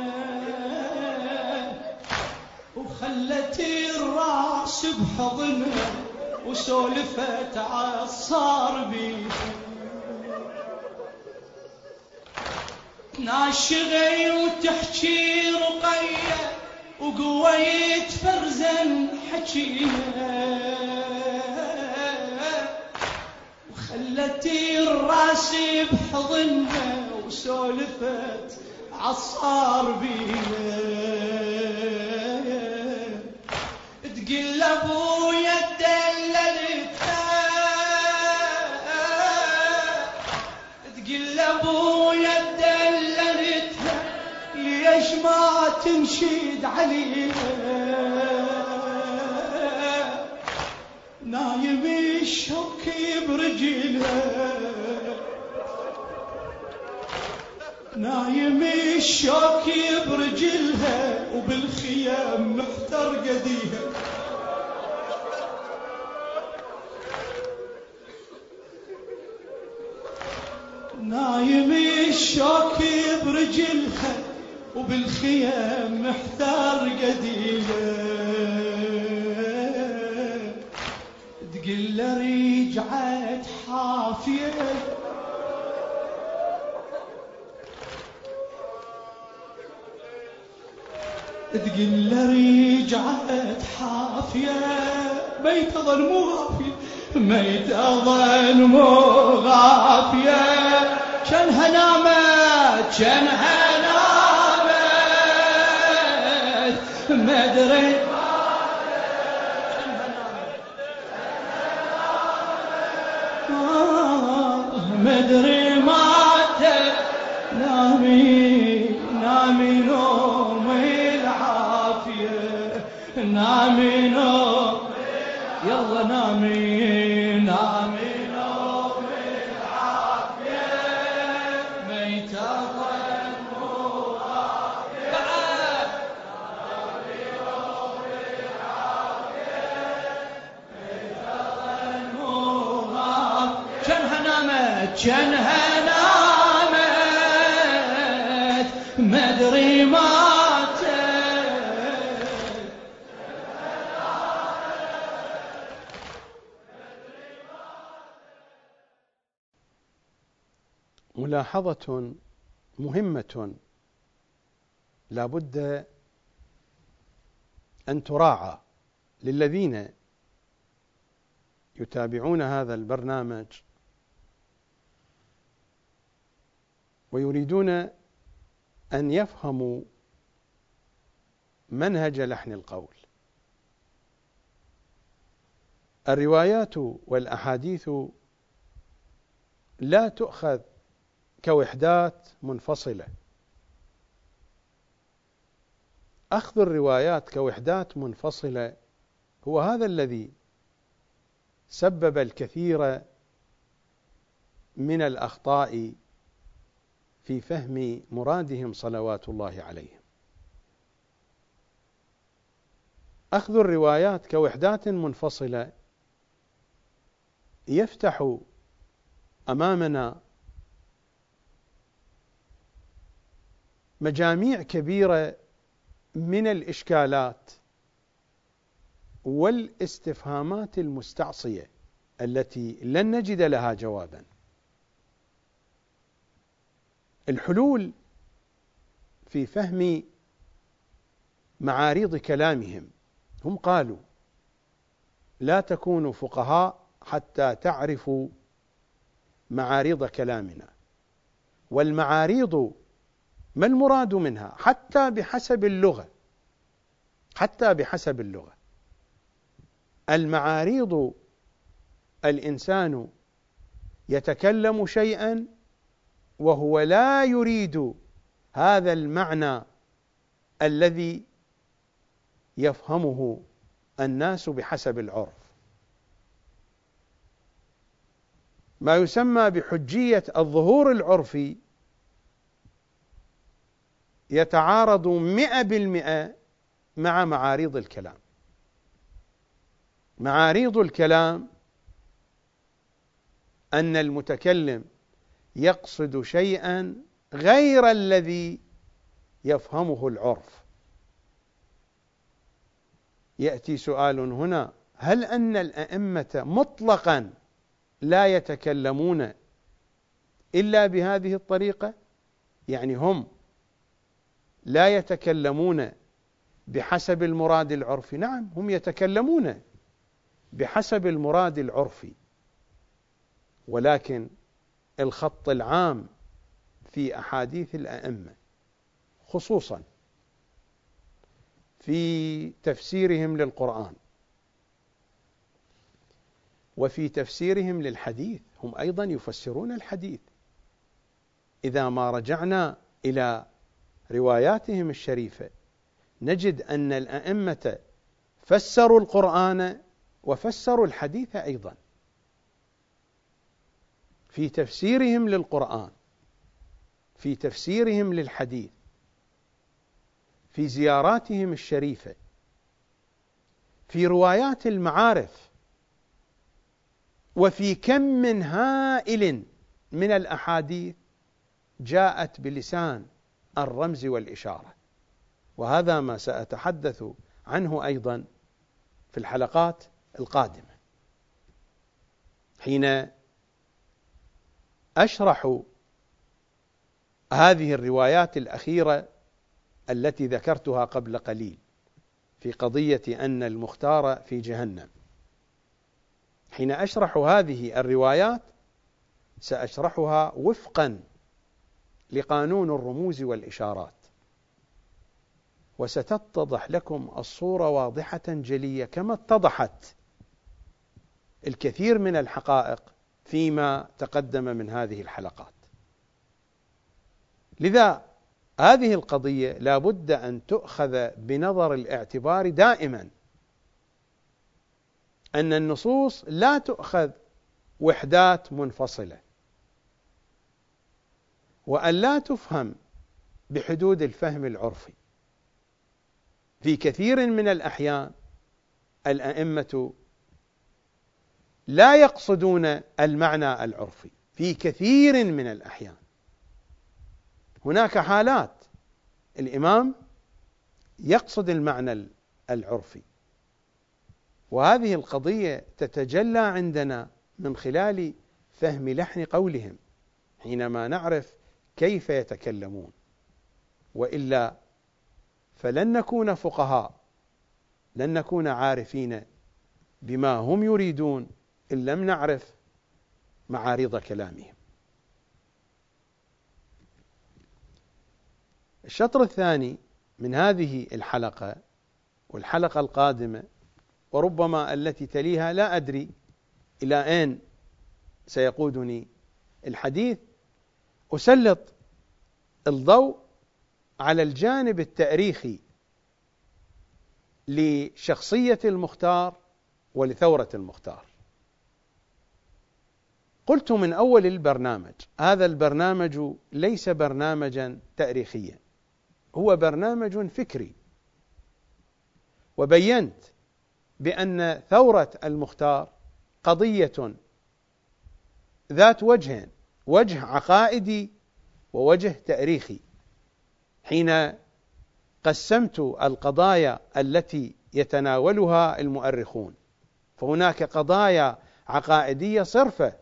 وخلت الراس بحضنها وسولفت عالصار بيها ناشغي وتحكي رقية وقويت فرزا حكيها وخلت الراس بحضنها وسولفت عالصار بيها تقل ابويا دللتها تقل ابويا دللتها ليش ما تنشد عليها نايم الشوك برجلها نايم الشوك برجلها وبالخيام محتر قديها نايم الشوك برجلها وبالخيام محتار قديها تقل رجعت حافية تقل رجعت حافية ميت ظل مو غافية ميت ظل مو غافية شنها نامت شنها مدري مدري مات نامي نامي نوم العافية نامي نوم يلا نامي نامي نوم العافية ميتة جنها نامت مدري ماتت ملاحظة مهمة لا بد أن تراعى للذين يتابعون هذا البرنامج ويريدون أن يفهموا منهج لحن القول. الروايات والأحاديث لا تؤخذ كوحدات منفصلة، أخذ الروايات كوحدات منفصلة هو هذا الذي سبب الكثير من الأخطاء في فهم مرادهم صلوات الله عليهم. أخذ الروايات كوحدات منفصلة يفتح أمامنا مجاميع كبيرة من الإشكالات والاستفهامات المستعصية التي لن نجد لها جوابا. الحلول في فهم معاريض كلامهم، هم قالوا لا تكونوا فقهاء حتى تعرفوا معاريض كلامنا، والمعاريض ما المراد منها حتى بحسب اللغة، حتى بحسب اللغة. المعاريض الإنسان يتكلم شيئا وهو لا يريد هذا المعنى الذي يفهمه الناس بحسب العرف، ما يسمى بحجية الظهور العرفي يتعارض 100% مع معاريض الكلام. معاريض الكلام أن المتكلم يقصد شيئا غير الذي يفهمه العرف. يأتي سؤال هنا: هل أن الأئمة مطلقا لا يتكلمون إلا بهذه الطريقة؟ يعني هم لا يتكلمون بحسب المراد العرفي؟ نعم، هم يتكلمون بحسب المراد العرفي، ولكن الخط العام في أحاديث الأئمة، خصوصا في تفسيرهم للقرآن وفي تفسيرهم للحديث، هم أيضا يفسرون الحديث. إذا ما رجعنا إلى رواياتهم الشريفة نجد أن الأئمة فسروا القرآن وفسروا الحديث أيضا. في تفسيرهم للقرآن، في تفسيرهم للحديث، في زياراتهم الشريفة، في روايات المعارف، وفي كم من هائل من الأحاديث جاءت بلسان الرمز والإشارة. وهذا ما سأتحدث عنه أيضا في الحلقات القادمة حين أشرح هذه الروايات الأخيرة التي ذكرتها قبل قليل في قضية أن المختار في جهنم. حين أشرح هذه الروايات سأشرحها وفقا لقانون الرموز والإشارات، وستتضح لكم الصورة واضحة جلية كما اتضحت الكثير من الحقائق فيما تقدم من هذه الحلقات. لذا هذه القضية لا بد أن تؤخذ بنظر الاعتبار دائما، أن النصوص لا تؤخذ وحدات منفصلة، وأن لا تفهم بحدود الفهم العرفي. في كثير من الأحيان الأئمة لا يقصدون المعنى العرفي، في كثير من الأحيان. هناك حالات الإمام يقصد المعنى العرفي، وهذه القضية تتجلى عندنا من خلال فهم لحن قولهم حينما نعرف كيف يتكلمون، وإلا فلن نكون فقهاء، لن نكون عارفين بما هم يريدون إن لم نعرف معارض كلامهم. الشطر الثاني من هذه الحلقة والحلقة القادمة وربما التي تليها، لا أدري إلى أين سيقودني الحديث، أسلط الضوء على الجانب التاريخي لشخصية المختار ولثورة المختار. قلت من أول البرنامج هذا البرنامج ليس برنامجا تاريخيا، هو برنامج فكري، وبينت بأن ثورة المختار قضية ذات وجهين، وجه عقائدي ووجه تاريخي. حين قسمت القضايا التي يتناولها المؤرخون، فهناك قضايا عقائدية صرفة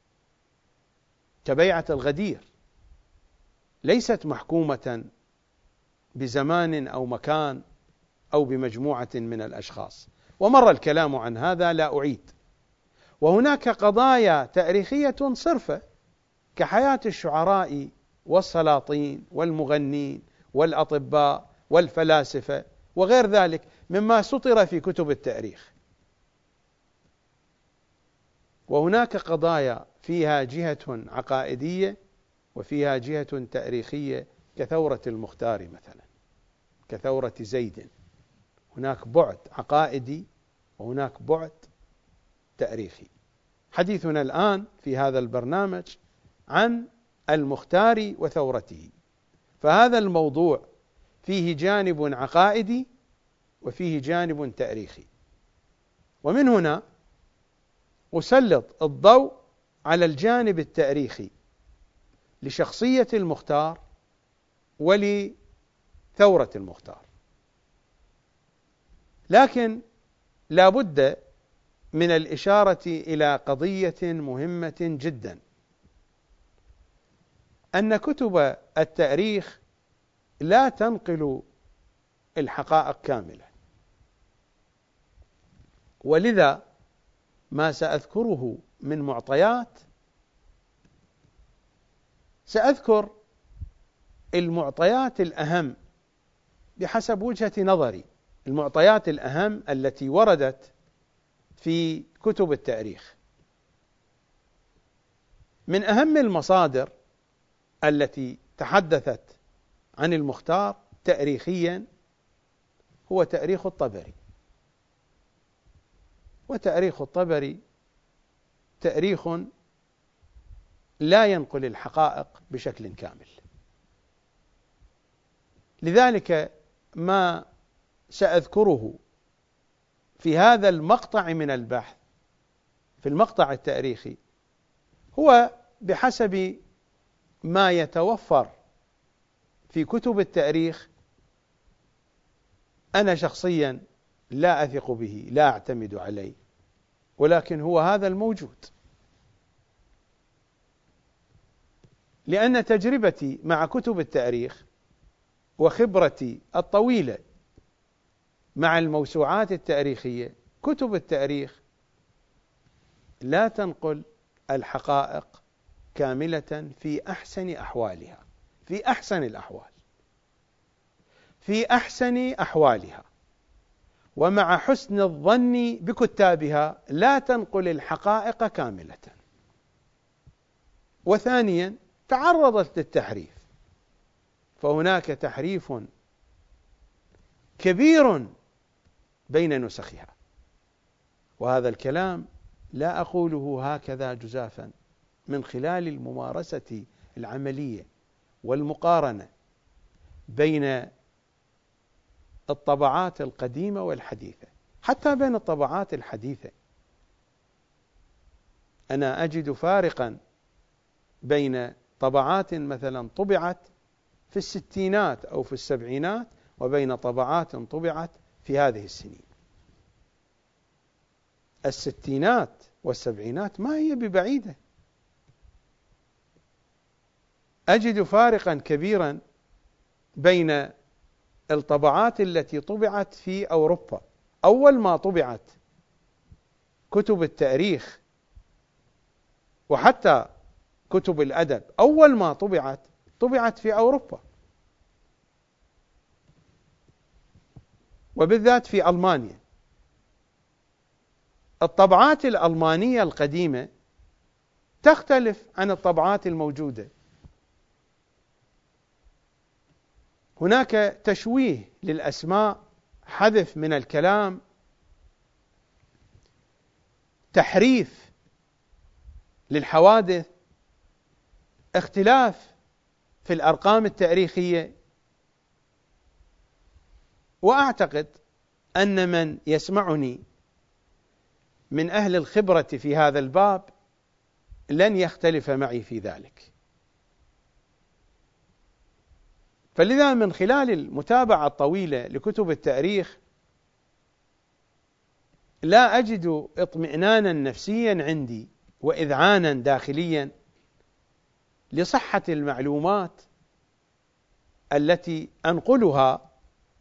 كبيعة الغدير، ليست محكومة بزمان أو مكان أو بمجموعة من الأشخاص، ومر الكلام عن هذا لا أعيد. وهناك قضايا تاريخية صرفة كحياة الشعراء والسلاطين والمغنين والأطباء والفلاسفة وغير ذلك مما سطر في كتب التاريخ. وهناك قضايا فيها جهة عقائدية وفيها جهة تاريخية كثورة المختار مثلا، كثورة زيد، هناك بعد عقائدي وهناك بعد تاريخي. حديثنا الآن في هذا البرنامج عن المختار وثورته، فهذا الموضوع فيه جانب عقائدي وفيه جانب تاريخي، ومن هنا أسلط الضوء على الجانب التاريخي لشخصية المختار ولثورة المختار. لكن لا بد من الإشارة إلى قضية مهمة جدا، أن كتب التاريخ لا تنقل الحقائق كاملة، ولذا ما سأذكره من معطيات سأذكر المعطيات الأهم بحسب وجهة نظري، المعطيات الأهم التي وردت في كتب التاريخ. من أهم المصادر التي تحدثت عن المختار تاريخيا هو تاريخ الطبري. وتاريخ الطبري تاريخ لا ينقل الحقائق بشكل كامل، لذلك ما سأذكره في هذا المقطع من البحث، في المقطع التاريخي، هو بحسب ما يتوفر في كتب التاريخ. أنا شخصيا لا أثق به، لا أعتمد عليه، ولكن هو هذا الموجود، لأن تجربتي مع كتب التاريخ وخبرتي الطويلة مع الموسوعات التاريخية، كتب التاريخ لا تنقل الحقائق كاملة في أحسن أحوالها، في أحسن الأحوال، في أحسن أحوالها، ومع حسن الظن بكتابها لا تنقل الحقائق كاملة. وثانيا تعرضت للتحريف، فهناك تحريف كبير بين نسخها، وهذا الكلام لا أقوله هكذا جزافا، من خلال الممارسة العملية والمقارنة بين الطبعات القديمة والحديثة. حتى بين الطبعات الحديثة أنا أجد فارقا بين طبعات مثلا طبعت في الستينات أو في السبعينات وبين طبعات طبعت في هذه السنين. الستينات والسبعينات ما هي ببعيدة، أجد فارقا كبيرا بين الطبعات التي طبعت في أوروبا. أول ما طبعت كتب التاريخ وحتى كتب الأدب، أول ما طبعت في أوروبا، وبالذات في ألمانيا. الطبعات الألمانية القديمة تختلف عن الطبعات الموجودة، هناك تشويه للأسماء حذف من الكلام، تحريف للحوادث، اختلاف في الأرقام التاريخية. وأعتقد أن من يسمعني من أهل الخبرة في هذا الباب لن يختلف معي في ذلك. فلذا من خلال المتابعة الطويلة لكتب التاريخ لا أجد اطمئنانا نفسيا عندي وإذعانا داخليا لصحة المعلومات التي أنقلها،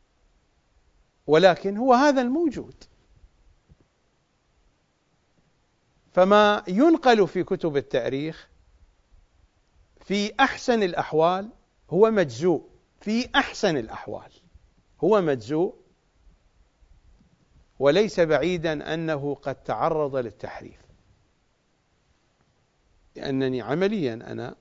ولكن هو هذا الموجود. فما ينقل في كتب التاريخ في أحسن الأحوال هو مجزوء، في أحسن الأحوال هو مجزوء، وليس بعيدا أنه قد تعرض للتحريف. لأنني عمليا أنا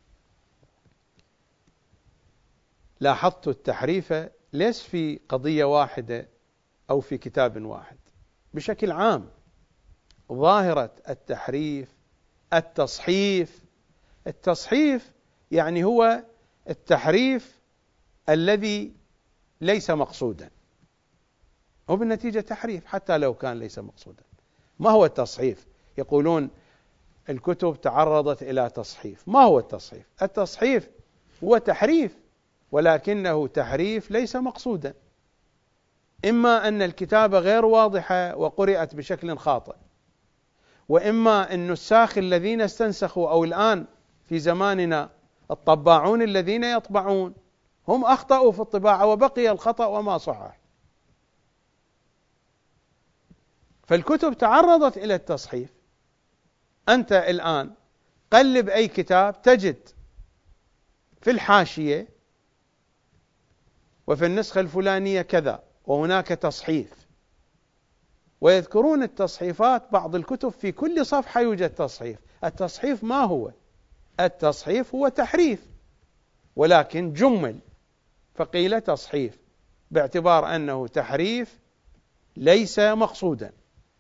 لاحظت التحريف ليس في قضية واحدة أو في كتاب واحد، بشكل عام ظاهرة التحريف، التصحيف. التصحيف يعني هو التحريف الذي ليس مقصودا، هو بالنتيجة تحريف حتى لو كان ليس مقصودا. ما هو التصحيف؟ يقولون الكتب تعرضت إلى تصحيف. ما هو التصحيف؟ التصحيف هو تحريف، ولكنه تحريف ليس مقصودا. إما أن الكتابة غير واضحة وقرأت بشكل خاطئ، وإما النساخ الذين استنسخوا أو الآن في زماننا الطباعون الذين يطبعون هم أخطأوا في الطباعة وبقي الخطأ وما صحح. فالكتب تعرضت إلى التصحيف. أنت الآن قلب أي كتاب تجد في الحاشية وفي النسخة الفلانية كذا وهناك تصحيف، ويذكرون التصحيفات. بعض الكتب في كل صفحة يوجد تصحيف. التصحيف ما هو؟ التصحيف هو تحريف، ولكن جمل فقيل تصحيف باعتبار أنه تحريف ليس مقصودا.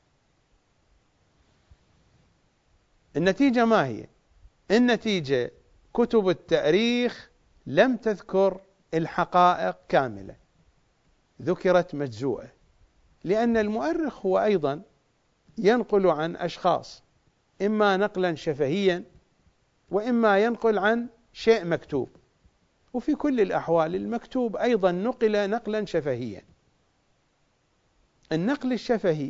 النتيجة ما هي؟ النتيجة كتب التاريخ لم تذكر الحقائق كاملة، ذكرت مجزوءة، لأن المؤرخ هو أيضا ينقل عن أشخاص، إما نقلا شفهيا وإما ينقل عن شيء مكتوب، وفي كل الأحوال المكتوب أيضا نقل نقلا شفهيا. النقل الشفهي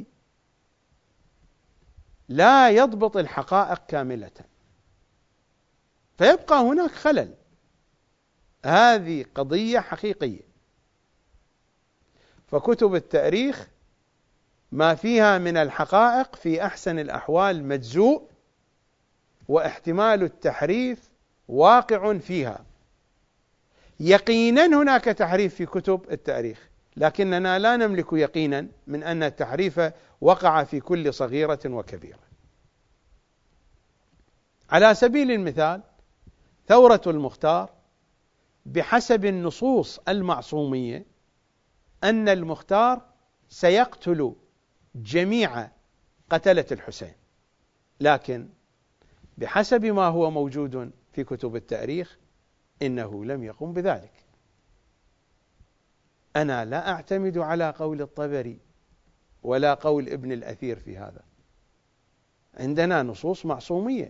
لا يضبط الحقائق كاملة، فيبقى هناك خلل. هذه قضية حقيقية. فكتب التاريخ ما فيها من الحقائق في أحسن الأحوال مجزوء، واحتمال التحريف واقع فيها. يقينا هناك تحريف في كتب التاريخ، لكننا لا نملك يقينا من أن التحريف وقع في كل صغيرة وكبيرة. على سبيل المثال ثورة المختار بحسب النصوص المعصومية أن المختار سيقتل جميع قتلة الحسين، لكن بحسب ما هو موجود في كتب التاريخ إنه لم يقم بذلك. أنا لا أعتمد على قول الطبري ولا قول ابن الأثير في هذا، عندنا نصوص معصومية.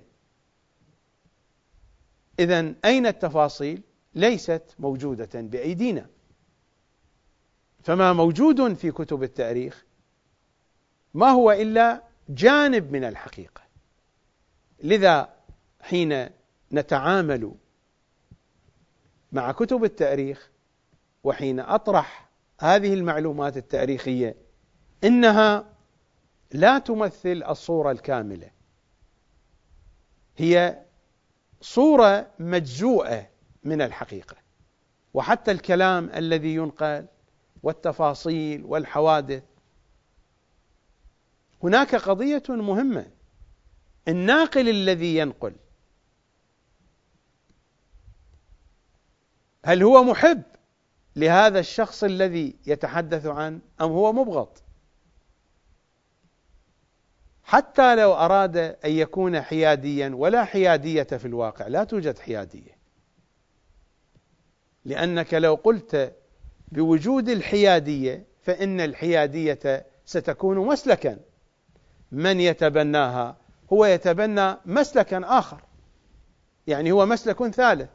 إذن أين التفاصيل؟ ليست موجودة بأيدينا. فما موجود في كتب التاريخ ما هو إلا جانب من الحقيقة. لذا حين نتعامل مع كتب التاريخ وحين أطرح هذه المعلومات التاريخية إنها لا تمثل الصورة الكاملة، هي صورة مجزوءة من الحقيقة. وحتى الكلام الذي ينقل والتفاصيل والحوادث، هناك قضية مهمة. الناقل الذي ينقل هل هو محب لهذا الشخص الذي يتحدث عنه أم هو مبغض؟ حتى لو أراد أن يكون حياديا، ولا حيادية في الواقع، لا توجد حيادية، لأنك لو قلت بوجود الحيادية فإن الحيادية ستكون مسلكا، من يتبناها هو يتبنى مسلكا آخر، يعني هو مسلك ثالث.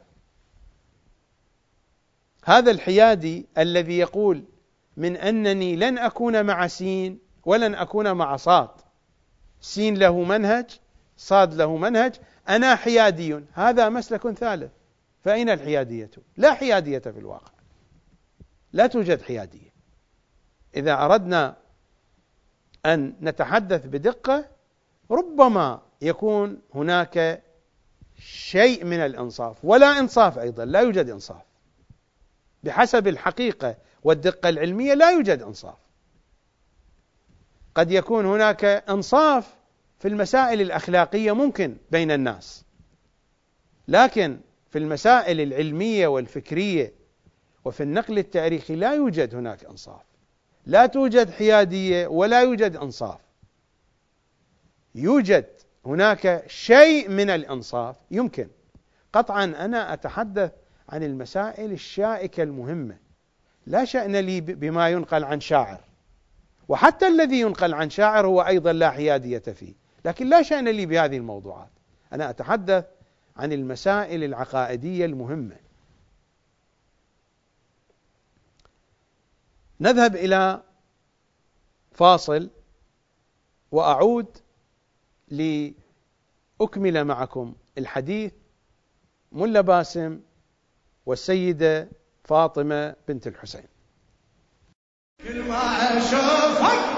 هذا الحيادي الذي يقول من أنني لن أكون مع سين ولن أكون مع صاد، سين له منهج، صاد له منهج، أنا حيادي، هذا مسلك ثالث. فأين الحيادية؟ لا حيادية في الواقع، لا توجد حيادية. إذا أردنا أن نتحدث بدقة ربما يكون هناك شيء من الإنصاف، ولا إنصاف أيضا، لا يوجد إنصاف بحسب الحقيقة والدقة العلمية، لا يوجد إنصاف. قد يكون هناك إنصاف في المسائل الأخلاقية ممكن بين الناس، لكن في المسائل العلمية والفكرية وفي النقل التاريخي لا يوجد هناك إنصاف، لا توجد حيادية ولا يوجد إنصاف. يوجد هناك شيء من الإنصاف يمكن. قطعا أنا أتحدث عن المسائل الشائكة المهمة، لا شأن لي بما ينقل عن شاعر، وحتى الذي ينقل عن شاعر هو أيضا لا حيادية فيه، لكن لا شأن لي بهذه الموضوعات. أنا أتحدث عن المسائل العقائدية المهمة. نذهب إلى فاصل وأعود لأكمل معكم الحديث ملا باسم والسيدة فاطمة بنت الحسين. كل ما أشوفك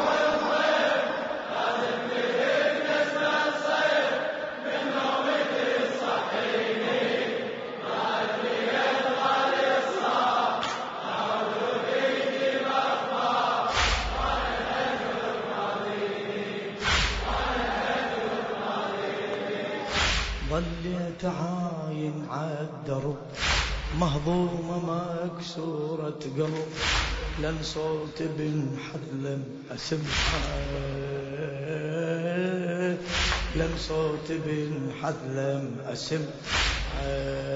ظليت عاين عالدرب مهضومة مكسورة قلب، لن صوت بن حذلم أسمعه، لن صوت بن حذلم أسمعه.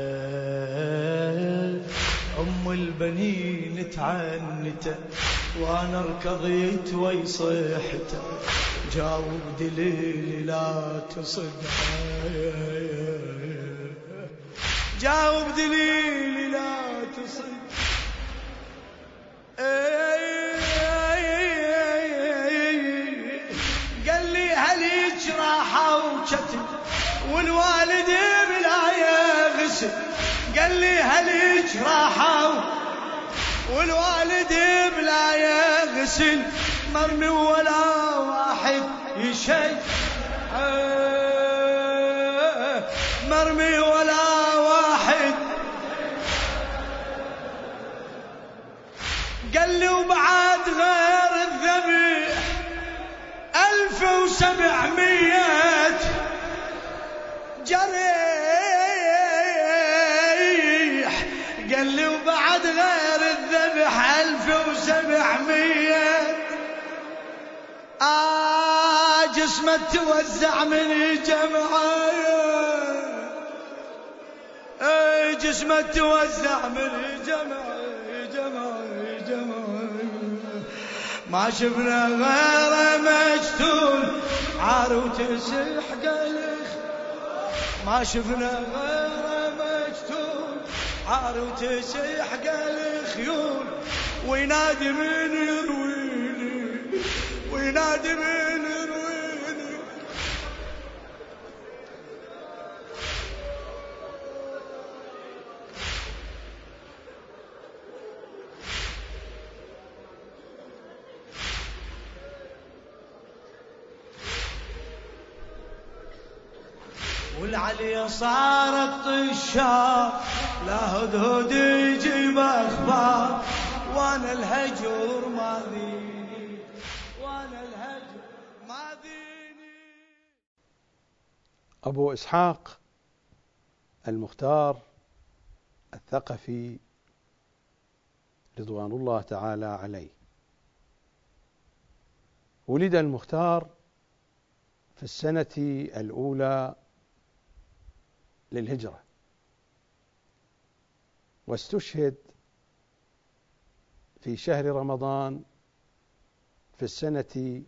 أم البنين تعنته وأنا ركضيت ويصيحته، جاوب دليلي لا تصدها، جاوب دليلي لا تصد. قال لي هليج راحة وشتم والوالد بلا يغسل، قال لي هليج راحة والوالد بلا يغسل، مرمي ولا واحد يشي، مرمي ولا واحد. قال لي وبعد غير الذبيح 1700 جريح، قال لي وبعد غير الذبح 1700 جسمه توزع من جمعه، جسمه توزع من جمعه، ما شفنا غير مجتون عار وتسح قلخ، ما شفنا غير مجتون عار وتسح قلخيون، وينادي من يرويني، وينادي من يرويني. والعليا صارت طشار، لا هدهد يجيب اخبار، وانا الهجر ما ذيني، وانا الهجر ما ذيني. أبو إسحاق المختار الثقفي رضوان الله تعالى عليه. ولد المختار في السنة الأولى للهجرة، واستشهد في شهر رمضان في السنة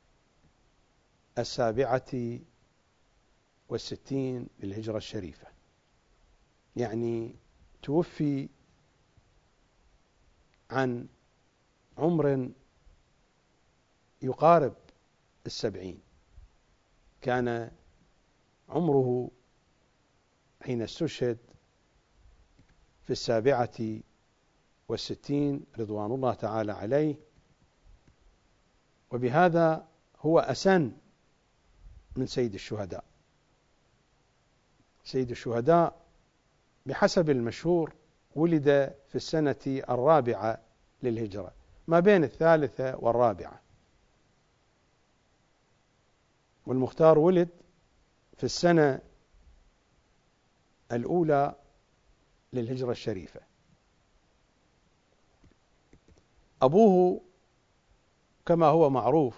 67 للهجرة الشريفة، يعني توفي عن عمر يقارب 70. كان عمره حين استشهد في 67 رضوان الله تعالى عليه، وبهذا هو أسن من سيد الشهداء. سيد الشهداء بحسب المشهور ولد في السنة 4 للهجرة، ما بين 3 و4، والمختار ولد في السنة الأولى للهجرة الشريفة. أبوه كما هو معروف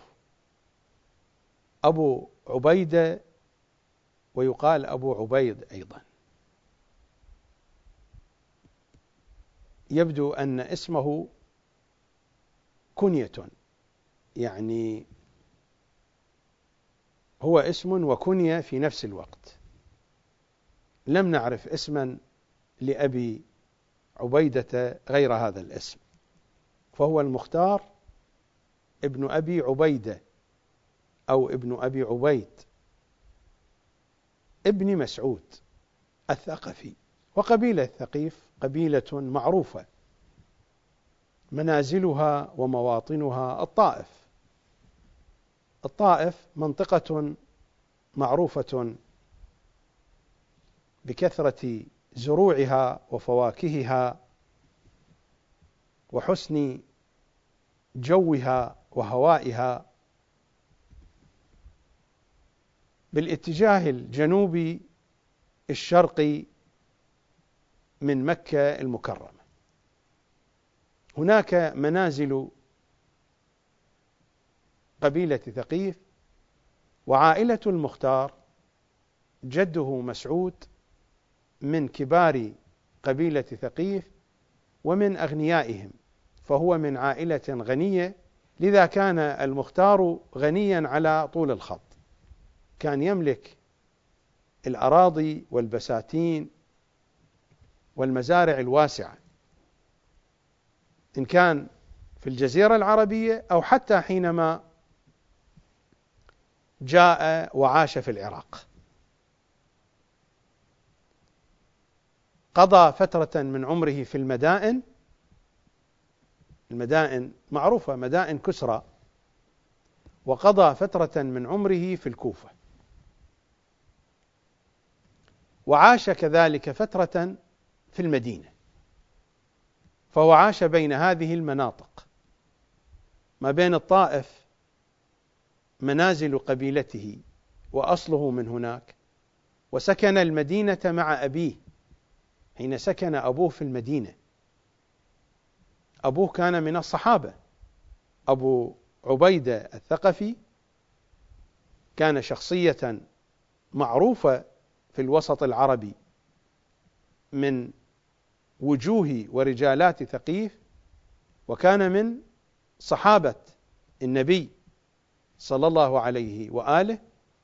أبو عبيدة، ويقال أبو عبيد أيضا. يبدو أن اسمه كنية، يعني هو اسم وكنية في نفس الوقت. لم نعرف اسما لأبي عبيدة غير هذا الاسم، فهو المختار ابن أبي عبيدة أو ابن أبي عبيد ابن مسعود الثقفي. وقبيلة ثقيف قبيلة معروفة، منازلها ومواطنها الطائف. الطائف منطقة معروفة بكثرة زروعها وفواكهها وحسن جوها وهوائها، بالاتجاه الجنوبي الشرقي من مكة المكرمة. هناك منازل قبيلة ثقيف، وعائلة المختار جده مسعود من كبار قبيلة ثقيف ومن أغنيائهم، فهو من عائلة غنية، لذا كان المختار غنيا على طول الخط. كان يملك الأراضي والبساتين والمزارع الواسعة، إن كان في الجزيرة العربية أو حتى حينما جاء وعاش في العراق. قضى فترة من عمره في المدائن معروفة، مدائن كسرى، وقضى فترة من عمره في الكوفة، وعاش كذلك فترة في المدينة. فهو عاش بين هذه المناطق، ما بين الطائف منازل قبيلته وأصله من هناك، وسكن المدينة مع أبيه حين سكن أبوه في المدينة. أبوه كان من الصحابة، أبو عبيدة الثقفي كان شخصية معروفة في الوسط العربي من وجوه ورجالات ثقيف، وكان من صحابة النبي صلى الله عليه وآله.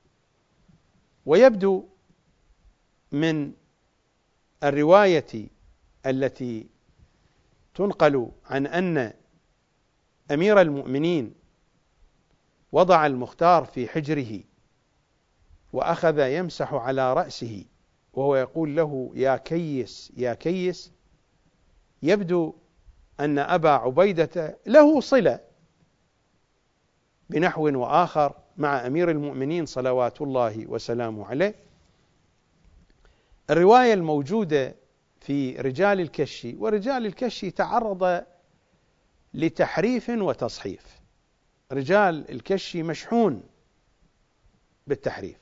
ويبدو من الرواية التي تنقل عن أن أمير المؤمنين وضع المختار في حجره وأخذ يمسح على رأسه وهو يقول له يا كيس يا كيس. يبدو أن أبا عبيدة له صلة بنحو وآخر مع أمير المؤمنين صلوات الله وسلامه عليه. الرواية الموجودة في رجال الكشي، ورجال الكشي تعرض لتحريف وتصحيف، رجال الكشي مشحون بالتحريف.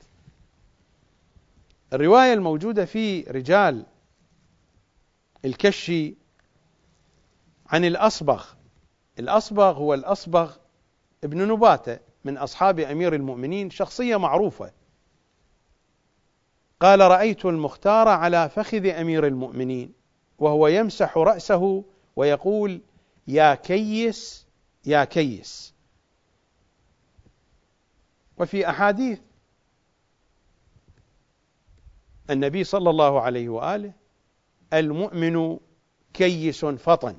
الرواية الموجودة في رجال الكشي عن الأصبغ هو الأصبغ ابن نباتة من أصحاب أمير المؤمنين، شخصية معروفة. قال: رأيت المختار على فخذ أمير المؤمنين وهو يمسح رأسه ويقول: يا كيس يا كيس. وفي أحاديث النبي صلى الله عليه وآله: المؤمن كيس فطن.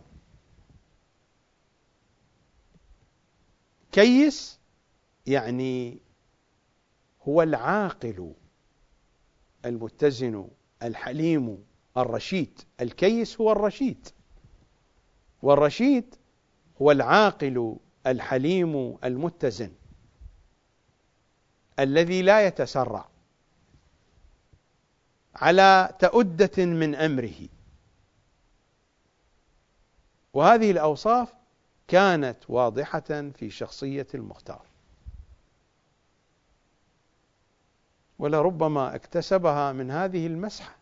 كيس يعني هو العاقل المتزن الحليم الرشيد. الكيس هو الرشيد، والرشيد هو العاقل الحليم المتزن الذي لا يتسرع على تؤدة من أمره. وهذه الأوصاف كانت واضحة في شخصية المختار، ولربما اكتسبها من هذه المسحة،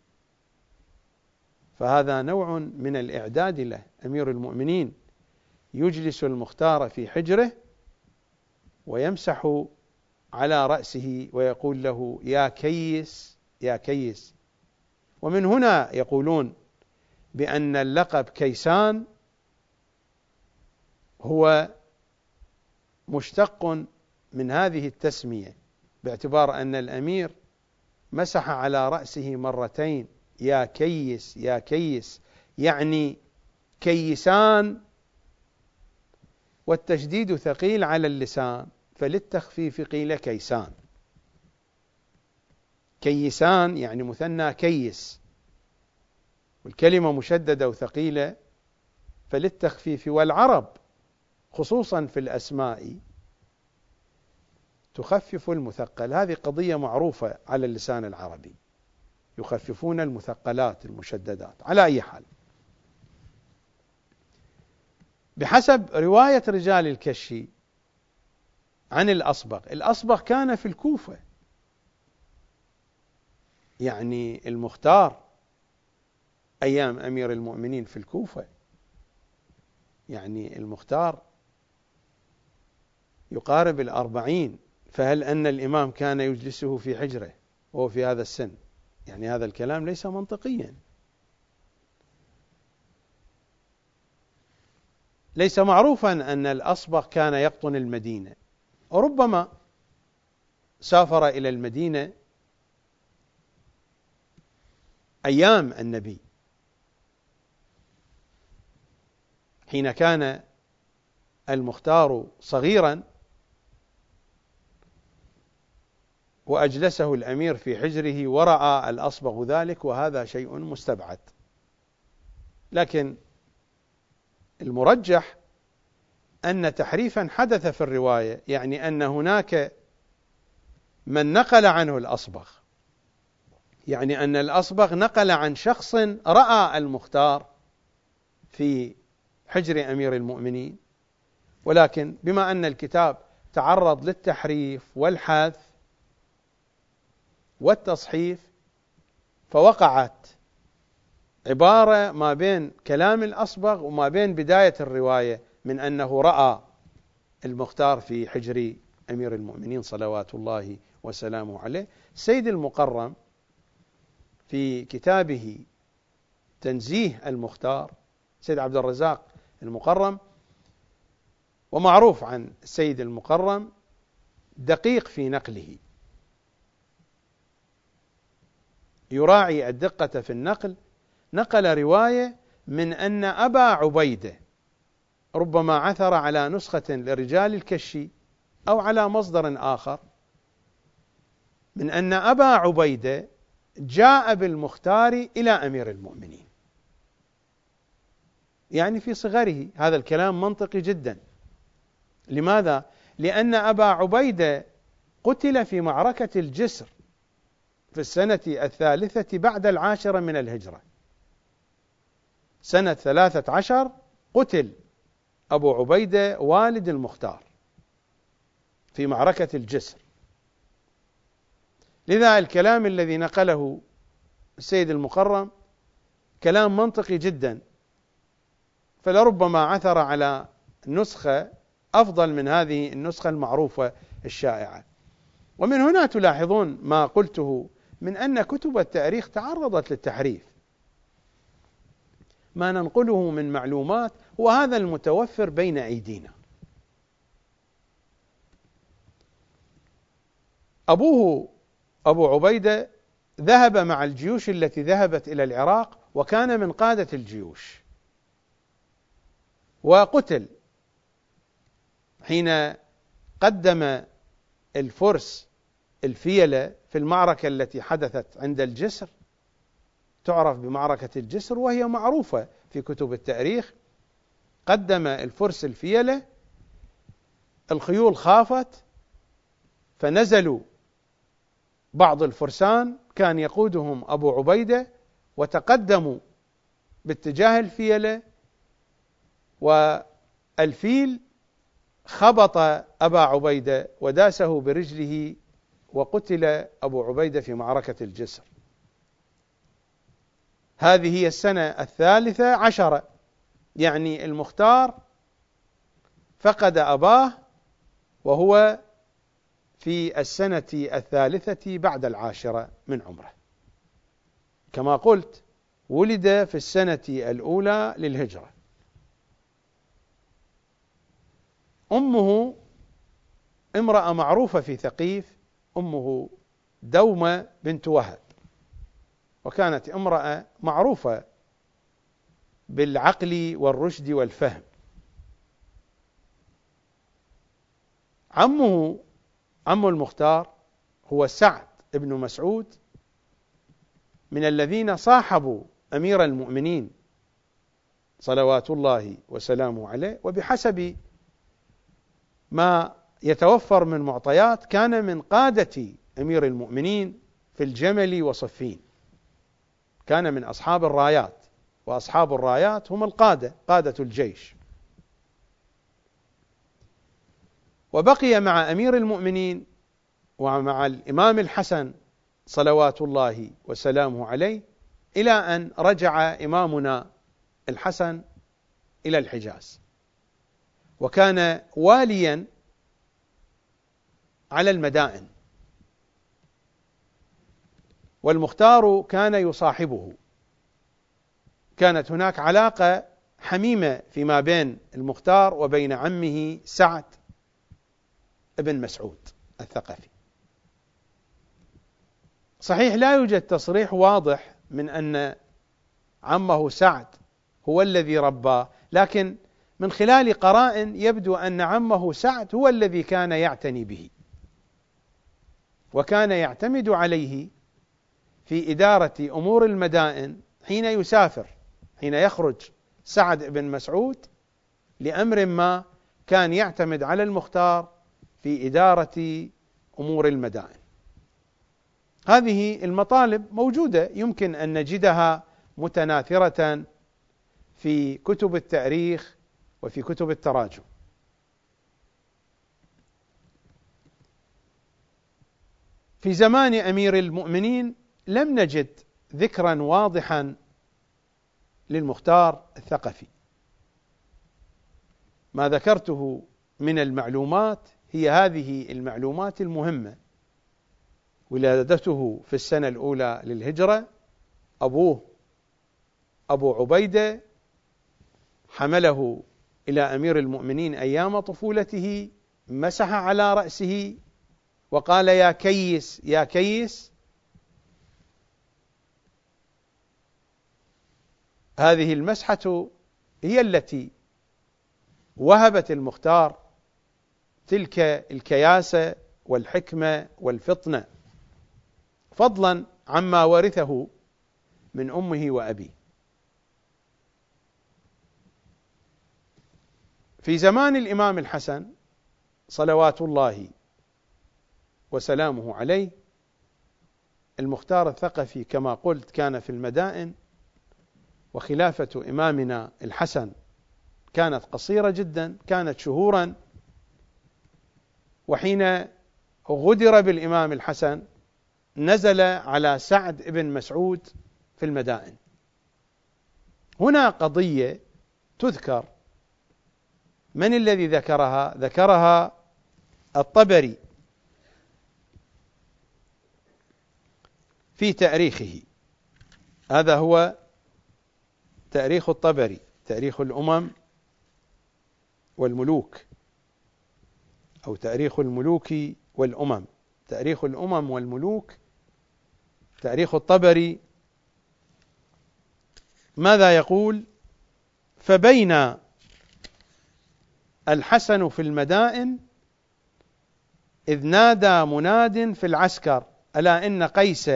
فهذا نوع من الإعداد له. أمير المؤمنين يجلس المختار في حجره ويمسح على رأسه ويقول له: يا كيس يا كيس. ومن هنا يقولون بأن اللقب كيسان هو مشتق من هذه التسمية، باعتبار أن الأمير مسح على رأسه مرتين: يا كيس يا كيس، يعني كيسان، والتشديد ثقيل على اللسان، فللتخفيف قيل كيسان. كيسان يعني مثنى كيس، والكلمة مشددة وثقيلة فللتخفيف. والعرب خصوصا في الأسماء تخفف المثقل، هذه قضية معروفة على اللسان العربي، يخففون المثقلات المشددات. على أي حال، بحسب رواية رجال الكشي عن الأصبغ كان في الكوفة، يعني المختار أيام أمير المؤمنين في الكوفة، يعني المختار يقارب 40، فهل أن الإمام كان يجلسه في حجره وهو في هذا السن؟ يعني هذا الكلام ليس منطقيا. ليس معروفا أن الأصبغ كان يقطن المدينة، وربما سافر إلى المدينة أيام النبي حين كان المختار صغيرا، وأجلسه الأمير في حجره ورأى الأصبغ ذلك، وهذا شيء مستبعد. لكن المرجح أن تحريفا حدث في الرواية، يعني أن هناك من نقل عنه الأصبغ، يعني أن الأصبغ نقل عن شخص رأى المختار في حجر أمير المؤمنين، ولكن بما أن الكتاب تعرض للتحريف والحذف والتصحيف، فوقعت عبارة ما بين كلام الأصبغ وما بين بداية الرواية من أنه رأى المختار في حجر أمير المؤمنين صلوات الله وسلامه عليه. سيد المقرم في كتابه تنزيه المختار، سيد عبد الرزاق المقرم، ومعروف عن السيد المقرم دقيق في نقله، يراعي الدقة في النقل، نقل رواية من أن أبا عبيدة، ربما عثر على نسخة لرجال الكشي أو على مصدر آخر، من أن أبا عبيدة جاء بالمختار إلى أمير المؤمنين، يعني في صغره. هذا الكلام منطقي جدا. لماذا؟ لأن أبا عبيدة قتل في معركة الجسر في السنة 3 بعد 10 من الهجرة. سنة 13 قتل أبو عبيدة والد المختار في معركة الجسر. لذا الكلام الذي نقله السيد المقرم كلام منطقي جدا، فلربما عثر على نسخة أفضل من هذه النسخة المعروفة الشائعة. ومن هنا تلاحظون ما قلته من أن كتب التاريخ تعرضت للتحريف. ما ننقله من معلومات هو هذا المتوفر بين أيدينا. أبوه أبو عبيدة ذهب مع الجيوش التي ذهبت إلى العراق، وكان من قادة الجيوش، وقتل حين قدم الفرس الفيلة في المعركة التي حدثت عند الجسر، تعرف بمعركة الجسر وهي معروفة في كتب التاريخ. قدم الفرس الفيلة، الخيول خافت فنزلوا بعض الفرسان كان يقودهم أبو عبيدة، وتقدموا باتجاه الفيلة، والفيل خبط أبا عبيدة وداسه برجله، وقتل أبو عبيدة في معركة الجسر. هذه هي السنة 13، يعني المختار فقد أباه وهو في السنة 3 بعد 10 من عمره. كما قلت ولد في السنة الأولى للهجرة. أمه امرأة معروفة في ثقيف، أمه دومة بنت وهب، وكانت امرأة معروفة بالعقل والرشد والفهم. عم المختار هو سعد بن مسعود، من الذين صاحبوا أمير المؤمنين صلوات الله وسلامه عليه، وبحسب ما يتوفر من معطيات كان من قادة أمير المؤمنين في الجمل وصفين، كان من أصحاب الرايات، وأصحاب الرايات هم القادة، قادة الجيش. وبقي مع أمير المؤمنين ومع الإمام الحسن صلوات الله وسلامه عليه إلى أن رجع إمامنا الحسن إلى الحجاز، وكان واليا على المدائن، والمختار كان يصاحبه. كانت هناك علاقة حميمة فيما بين المختار وبين عمه سعد بن مسعود الثقفي. صحيح لا يوجد تصريح واضح من أن عمه سعد هو الذي رباه، لكن من خلال قرائن يبدو أن عمه سعد هو الذي كان يعتني به، وكان يعتمد عليه في إدارة أمور المدائن حين يسافر، حين يخرج سعد بن مسعود لأمر ما، كان يعتمد على المختار في إدارة أمور المدائن. هذه المطالب موجودة، يمكن أن نجدها متناثرة في كتب التاريخ وفي كتب التراجم. في زمان أمير المؤمنين لم نجد ذكرا واضحا للمختار الثقفي. ما ذكرته من المعلومات هي هذه المعلومات المهمة: ولادته في السنة الأولى للهجرة، أبوه أبو عبيدة حمله إلى أمير المؤمنين أيام طفولته، مسح على رأسه وقال يا كيس يا كيس. هذه المسحة هي التي وهبت المختار تلك الكياسة والحكمة والفطنة، فضلا عما ورثه من أمه وأبيه. في زمان الإمام الحسن صلوات الله وسلامه عليه، المختار الثقفي كما قلت كان في المدائن، وخلافة إمامنا الحسن كانت قصيرة جدا، كانت شهورا. وحين غدر بالإمام الحسن نزل على سعد بن مسعود في المدائن. هنا قضية تذكر. من الذي ذكرها؟ ذكرها الطبري في تاريخه. هذا هو تاريخ الطبري، تاريخ الأمم والملوك، أو تاريخ الملوك والأمم. تاريخ الأمم والملوك، تاريخ الطبري، ماذا يقول؟ فبين الحسن في المدائن إذ نادى مناد في العسكر ألا إن قيس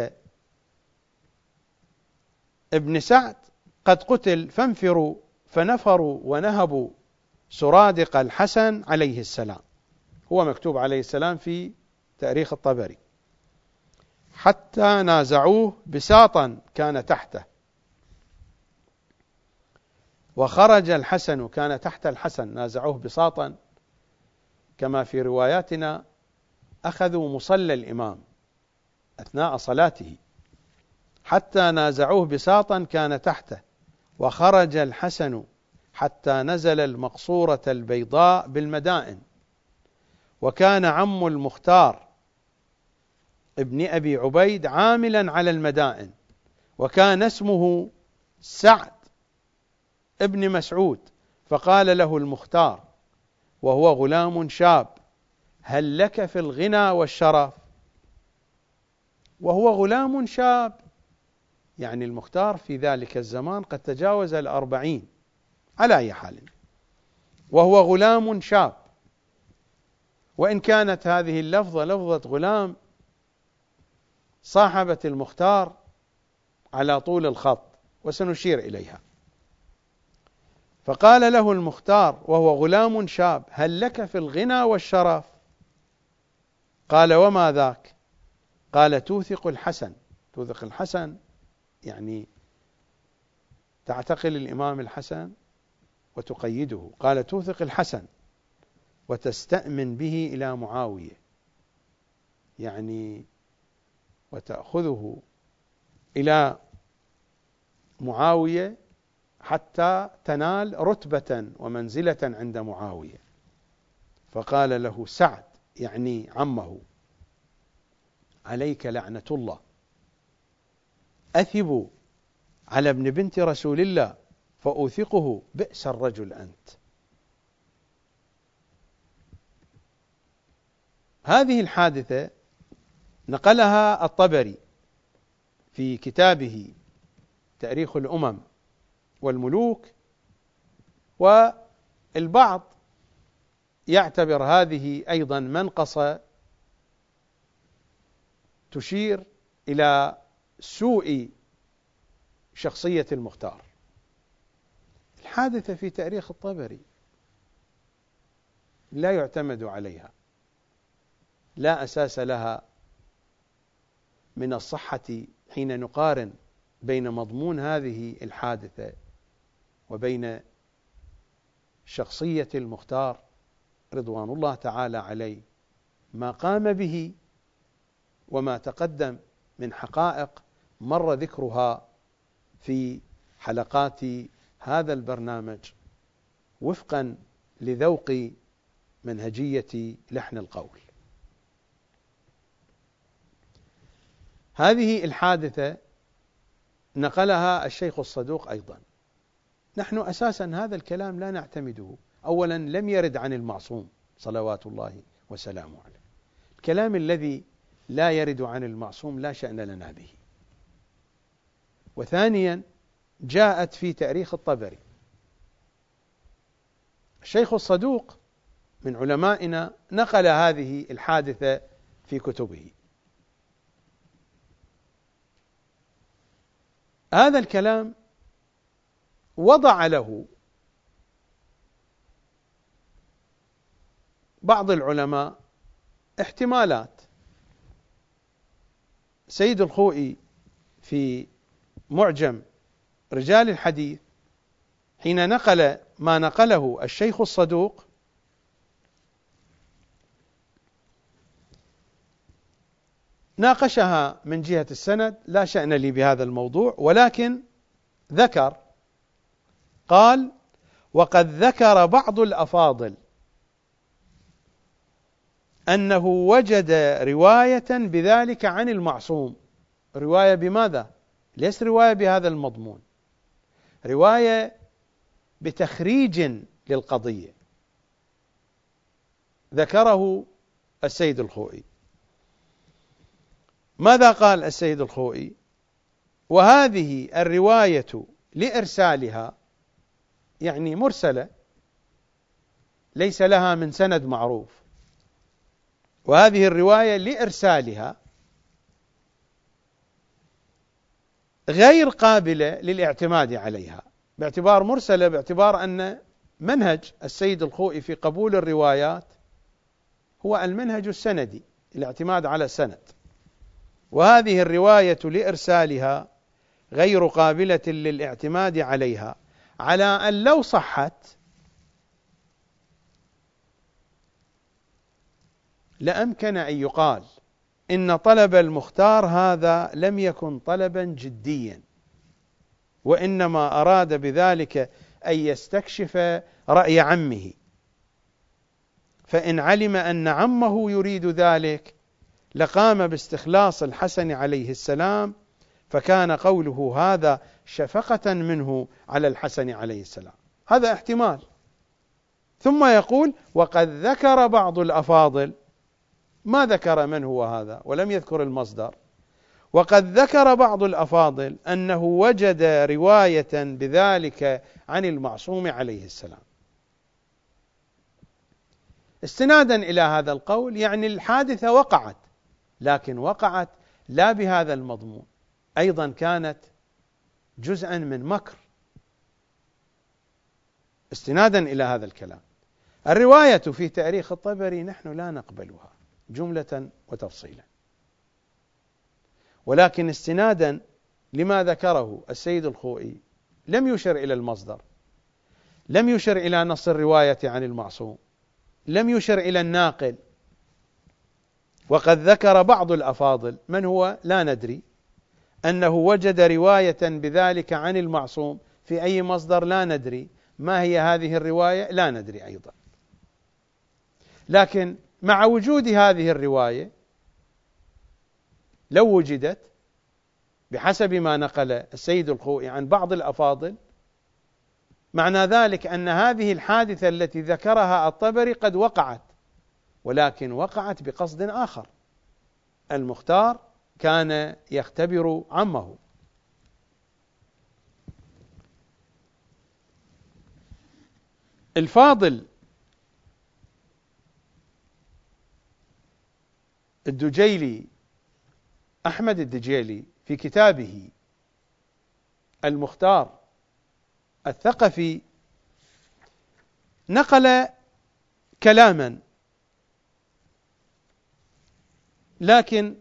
ابن سعد قد قتل فانفروا، فنفروا ونهبوا سرادق الحسن عليه السلام. هو مكتوب عليه السلام في تاريخ الطبري. حتى نازعوه بساطا كان تحته، وخرج الحسن، كان تحت الحسن، نازعوه بساطا كما في رواياتنا أخذوا مصلى الإمام أثناء صلاته، حتى نازعوه بساطا كان تحته، وخرج الحسن حتى نزل المقصورة البيضاء بالمدائن. وكان عم المختار ابن أبي عبيد عاملا على المدائن، وكان اسمه سعد ابن مسعود، فقال له المختار وهو غلام شاب هل لك في الغنى والشرف؟ وهو غلام شاب، يعني المختار في ذلك الزمان قد تجاوز 40 على أي حال، وهو غلام شاب. وإن كانت هذه اللفظة لفظة غلام صاحبت المختار على طول الخط، وسنشير إليها. فقال له المختار وهو غلام شاب هل لك في الغنى والشرف؟ قال وما ذاك؟ قال توثق الحسن. توثق الحسن يعني تعتقل الإمام الحسن وتقيده. قال توثق الحسن وتستأمن به إلى معاوية، يعني وتأخذه إلى معاوية حتى تنال رتبة ومنزلة عند معاوية. فقال له سعد يعني عمه عليك لعنة الله، أثب على ابن بنت رسول الله فأوثقه، بئس الرجل أنت. هذه الحادثة نقلها الطبري في كتابه تاريخ الأمم والملوك، والبعض يعتبر هذه أيضا منقصة تشير إلى سوء شخصية المختار. الحادثة في تاريخ الطبري لا يعتمد عليها، لا أساس لها من الصحة حين نقارن بين مضمون هذه الحادثة وبين شخصية المختار رضوان الله تعالى عليه، ما قام به وما تقدم من حقائق مر ذكرها في حلقات هذا البرنامج وفقا لذوق منهجية لحن القول. هذه الحادثة نقلها الشيخ الصدوق أيضا. نحن أساسا هذا الكلام لا نعتمده، أولا لم يرد عن المعصوم صلوات الله وسلامه عليه. الكلام الذي لا يرد عن المعصوم لا شأن لنا به. وثانيا جاءت في تاريخ الطبري. الشيخ الصدوق من علمائنا نقل هذه الحادثة في كتبه. هذا الكلام وضع له بعض العلماء احتمالات. سيد الخوئي في معجم رجال الحديث حين نقل ما نقله الشيخ الصدوق ناقشها من جهة السند، لا شأن لي بهذا الموضوع، ولكن ذكر قال وقد ذكر بعض الأفاضل أنه وجد رواية بذلك عن المعصوم. رواية بماذا؟ ليس رواية بهذا المضمون، رواية بتخريج للقضية ذكره السيد الخوئي. ماذا قال السيد الخوئي؟ وهذه الرواية لإرسالها، يعني مرسلة ليس لها من سند معروف، وهذه الرواية لإرسالها غير قابلة للاعتماد عليها، باعتبار مرسلة، باعتبار أن منهج السيد الخوئي في قبول الروايات هو المنهج السندي، الاعتماد على السند. وهذه الرواية لإرسالها غير قابلة للاعتماد عليها، على أن لو صحت لأمكن أن يقال إن طلب المختار هذا لم يكن طلبا جديا، وإنما أراد بذلك أن يستكشف رأي عمه، فإن علم أن عمه يريد ذلك لقام باستخلاص الحسن عليه السلام، فكان قوله هذا شفقة منه على الحسن عليه السلام. هذا احتمال. ثم يقول وقد ذكر بعض الأفاضل، ما ذكر من هو هذا ولم يذكر المصدر، وقد ذكر بعض الأفاضل أنه وجد رواية بذلك عن المعصوم عليه السلام. استنادا إلى هذا القول يعني الحادثة وقعت، لكن وقعت لا بهذا المضمون، أيضا كانت جزءا من مكر. استنادا إلى هذا الكلام، الرواية في تاريخ الطبري نحن لا نقبلها جملة وتفصيلا، ولكن استنادا لما ذكره السيد الخوئي لم يشر إلى المصدر، لم يشر إلى نص الرواية عن المعصوم، لم يشر إلى الناقل. وقد ذكر بعض الأفاضل من هو لا ندري أنه وجد رواية بذلك عن المعصوم في أي مصدر لا ندري، ما هي هذه الرواية لا ندري أيضا. لكن مع وجود هذه الرواية، لو وجدت بحسب ما نقل السيد الخوئي عن بعض الأفاضل، معنى ذلك أن هذه الحادثة التي ذكرها الطبري قد وقعت، ولكن وقعت بقصد آخر. المختار كان يختبر عمه. الفاضل الدجيلي، أحمد الدجيلي، في كتابه المختار الثقفي نقل كلاما، لكن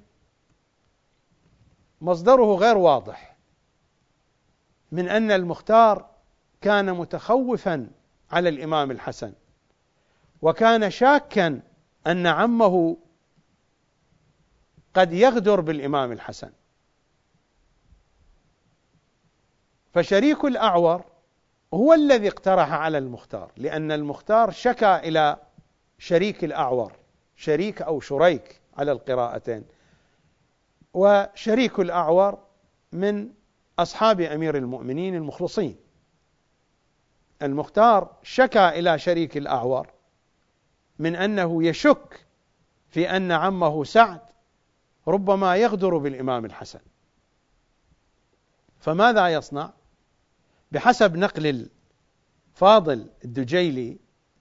مصدره غير واضح، من أن المختار كان متخوفا على الإمام الحسن، وكان شاكا أن عمه قد يغدر بالإمام الحسن. فشريك الأعور هو الذي اقترح على المختار، لأن المختار شكا إلى شريك الأعور، شريك أو شريك على القراءتين، وشريك الأعور من أصحاب أمير المؤمنين المخلصين. المختار شكا إلى شريك الأعور من أنه يشك في أن عمه سعد ربما يغدر بالإمام الحسن، فماذا يصنع؟ بحسب نقل الفاضل الدجيلي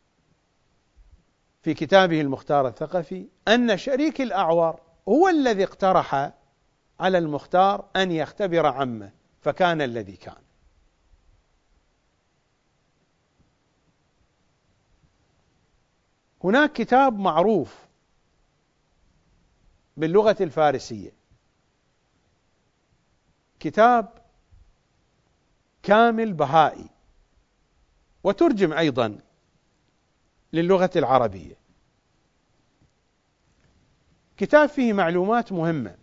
في كتابه المختار الثقفي أن شريك الأعور هو الذي اقترح على المختار أن يختبر عمه، فكان الذي كان. هناك كتاب معروف باللغة الفارسية، كتاب كامل بهائي، وترجم أيضا للغة العربية، كتاب فيه معلومات مهمة،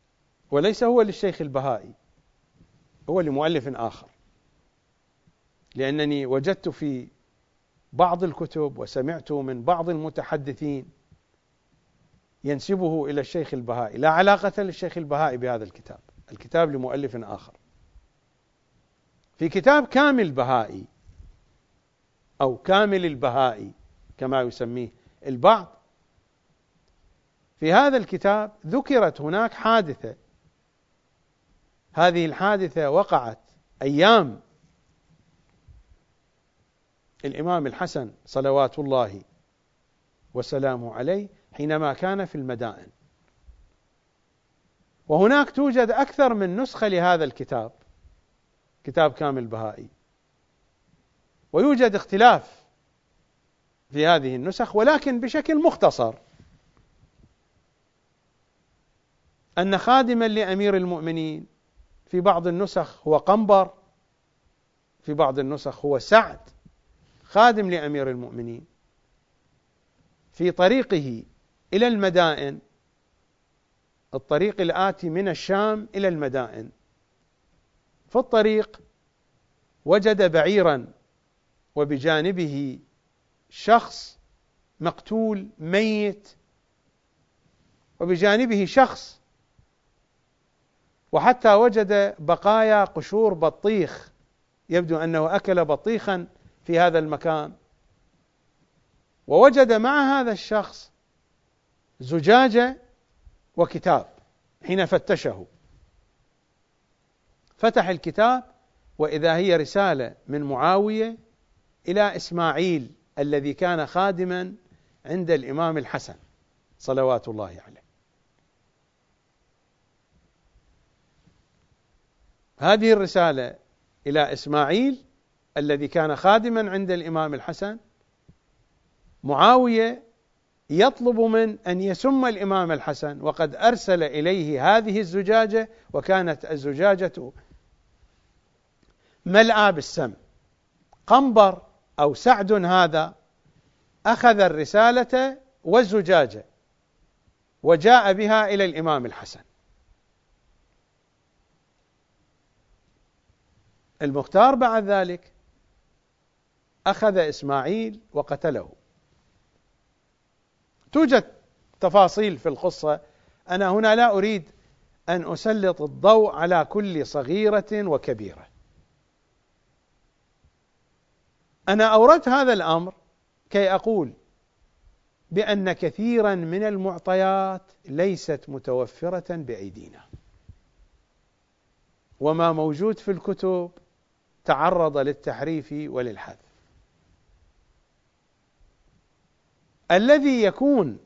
وليس هو للشيخ البهائي، هو لمؤلف آخر. لأنني وجدت في بعض الكتب وسمعت من بعض المتحدثين ينسبه إلى الشيخ البهائي، لا علاقة للشيخ البهائي بهذا الكتاب، الكتاب لمؤلف آخر. في كتاب كامل بهائي أو كامل البهائي كما يسميه البعض، في هذا الكتاب ذكرت هناك حادثة، هذه الحادثة وقعت أيام الإمام الحسن صلوات الله وسلامه عليه حينما كان في المدائن. وهناك توجد أكثر من نسخة لهذا الكتاب، كتاب كامل بهائي، ويوجد اختلاف في هذه النسخ، ولكن بشكل مختصر أن خادما لأمير المؤمنين في بعض النسخ هو قنبر، في بعض النسخ هو سعد خادم لأمير المؤمنين، في طريقه إلى المدائن، الطريق الآتي من الشام إلى المدائن، في الطريق وجد بعيرا وبجانبه شخص مقتول ميت، وبجانبه شخص، وحتى وجد بقايا قشور بطيخ، يبدو أنه أكل بطيخا في هذا المكان. ووجد مع هذا الشخص زجاجة وكتاب. حين فتشه فتح الكتاب وإذا هي رسالة من معاوية إلى إسماعيل الذي كان خادما عند الإمام الحسن صلوات الله عليه. هذه الرسالة إلى إسماعيل الذي كان خادما عند الإمام الحسن، معاوية يطلب من أن يسم الإمام الحسن، وقد أرسل إليه هذه الزجاجة، وكانت الزجاجة ملأى بالسم. قنبر أو سعد هذا أخذ الرسالة والزجاجة وجاء بها إلى الإمام الحسن. المختار بعد ذلك أخذ إسماعيل وقتله. توجد تفاصيل في القصة، أنا هنا لا أريد أن أسلط الضوء على كل صغيرة وكبيرة. أنا أوردت هذا الأمر كي أقول بأن كثيرا من المعطيات ليست متوفرة بأيدينا، وما موجود في الكتب تعرض للتحريف وللحذف. الذي يكون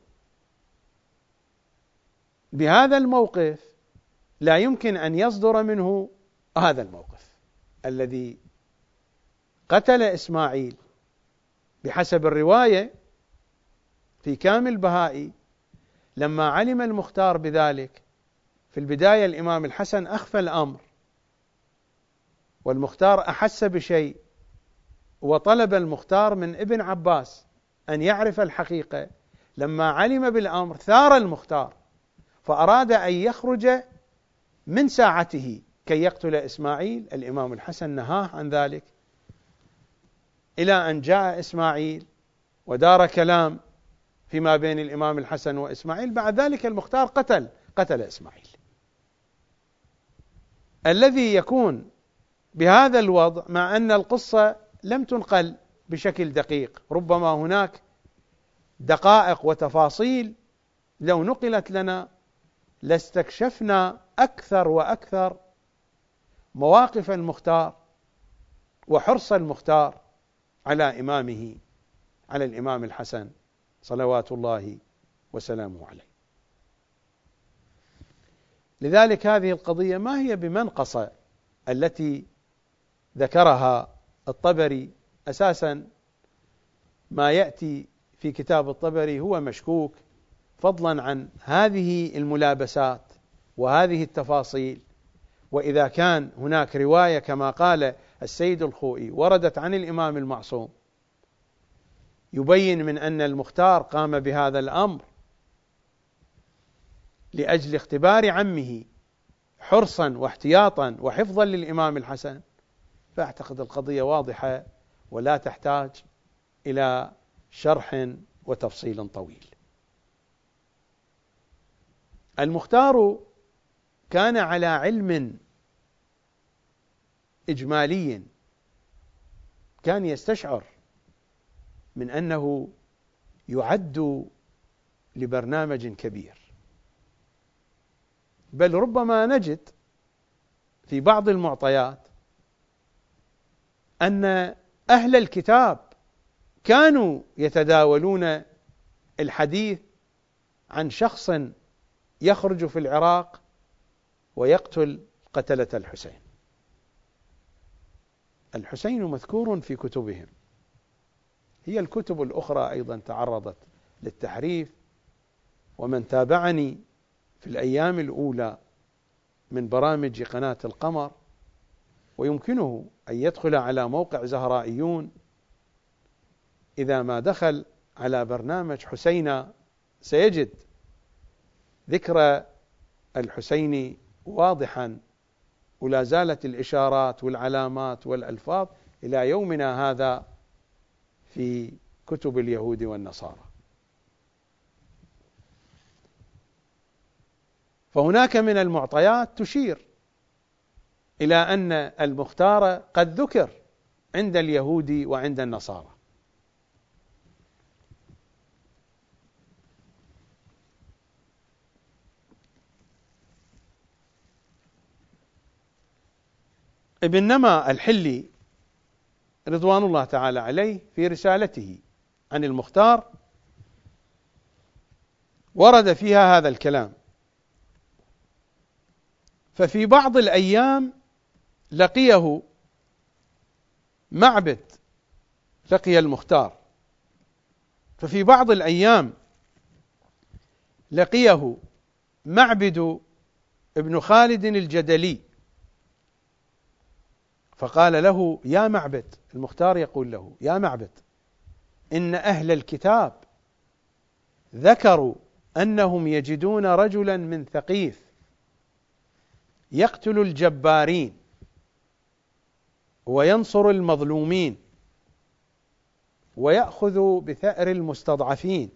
بهذا الموقف لا يمكن أن يصدر منه هذا الموقف. الذي قتل إسماعيل بحسب الرواية في كامل بهائي، لما علم المختار بذلك في البداية الإمام الحسن أخفى الأمر، والمختار أحس بشيء، وطلب المختار من ابن عباس أن يعرف الحقيقة. لما علم بالأمر ثار المختار، فأراد أن يخرج من ساعته كي يقتل إسماعيل. الإمام الحسن نهاه عن ذلك، إلى أن جاء إسماعيل ودار كلام فيما بين الإمام الحسن وإسماعيل. بعد ذلك المختار قتل إسماعيل. الذي يكون بهذا الوضع، مع أن القصة لم تنقل بشكل دقيق، ربما هناك دقائق وتفاصيل لو نقلت لنا لاستكشفنا أكثر وأكثر مواقف المختار وحرص المختار على إمامه، على الإمام الحسن صلوات الله وسلامه عليه. لذلك هذه القضية ما هي بمنقصة التي ذكرها الطبري. أساسا ما يأتي في كتاب الطبري هو مشكوك، فضلا عن هذه الملابسات وهذه التفاصيل. وإذا كان هناك رواية كما قال السيد الخوئي وردت عن الإمام المعصوم يبين من أن المختار قام بهذا الأمر لأجل اختبار عمه حرصا واحتياطا وحفظا للإمام الحسن، فأعتقد القضية واضحة ولا تحتاج إلى شرح وتفصيل طويل. المختار كان على علم إجمالي، كان يستشعر من أنه يعد لبرنامج كبير، بل ربما نجد في بعض المعطيات أن أهل الكتاب كانوا يتداولون الحديث عن شخص يخرج في العراق ويقتل قتلة الحسين. الحسين مذكور في كتبهم، هي الكتب الأخرى أيضا تعرضت للتحريف، ومن تابعني في الأيام الأولى من برامج قناة القمر ويمكنه أن يدخل على موقع زهرائيون، إذا ما دخل على برنامج حسين سيجد ذكر الحسين واضحا، ولا زالت الإشارات والعلامات والألفاظ إلى يومنا هذا في كتب اليهود والنصارى. فهناك من المعطيات تشير إلى أن المختار قد ذكر عند اليهود وعند النصارى. ابن نما الحلي رضوان الله تعالى عليه في رسالته عن المختار ورد فيها هذا الكلام: ففي بعض الأيام لقيه معبد، لقي المختار، ففي بعض الأيام لقيه معبد ابن خالد الجدلي، فقال له: يا معبد، المختار يقول له: يا معبد، إن أهل الكتاب ذكروا أنهم يجدون رجلا من ثقيف يقتل الجبارين وينصر المظلومين ويأخذ بثأر المستضعفين،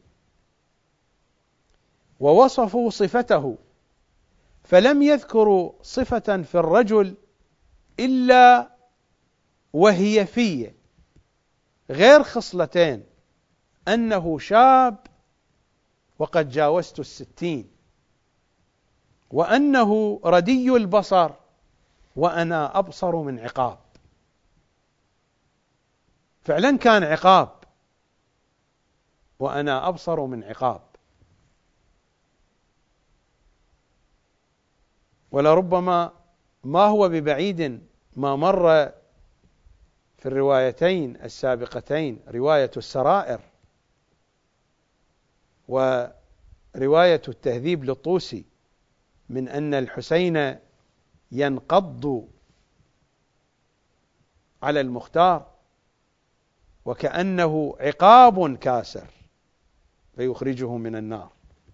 ووصفوا صفته فلم يذكروا صفة في الرجل إلا وهي فيه غير خصلتين: أنه شاب وقد جاوزت 60، وأنه ردي البصر وأنا أبصر من عقاب. فعلا كان عقاب، وأنا أبصر من عقاب. ولربما ما هو ببعيد ما مر في الروايتين السابقتين، رواية السرائر ورواية التهذيب للطوسي، من أن الحسين ينقض على المختار وكأنه عقاب كاسر فيخرجه من النار.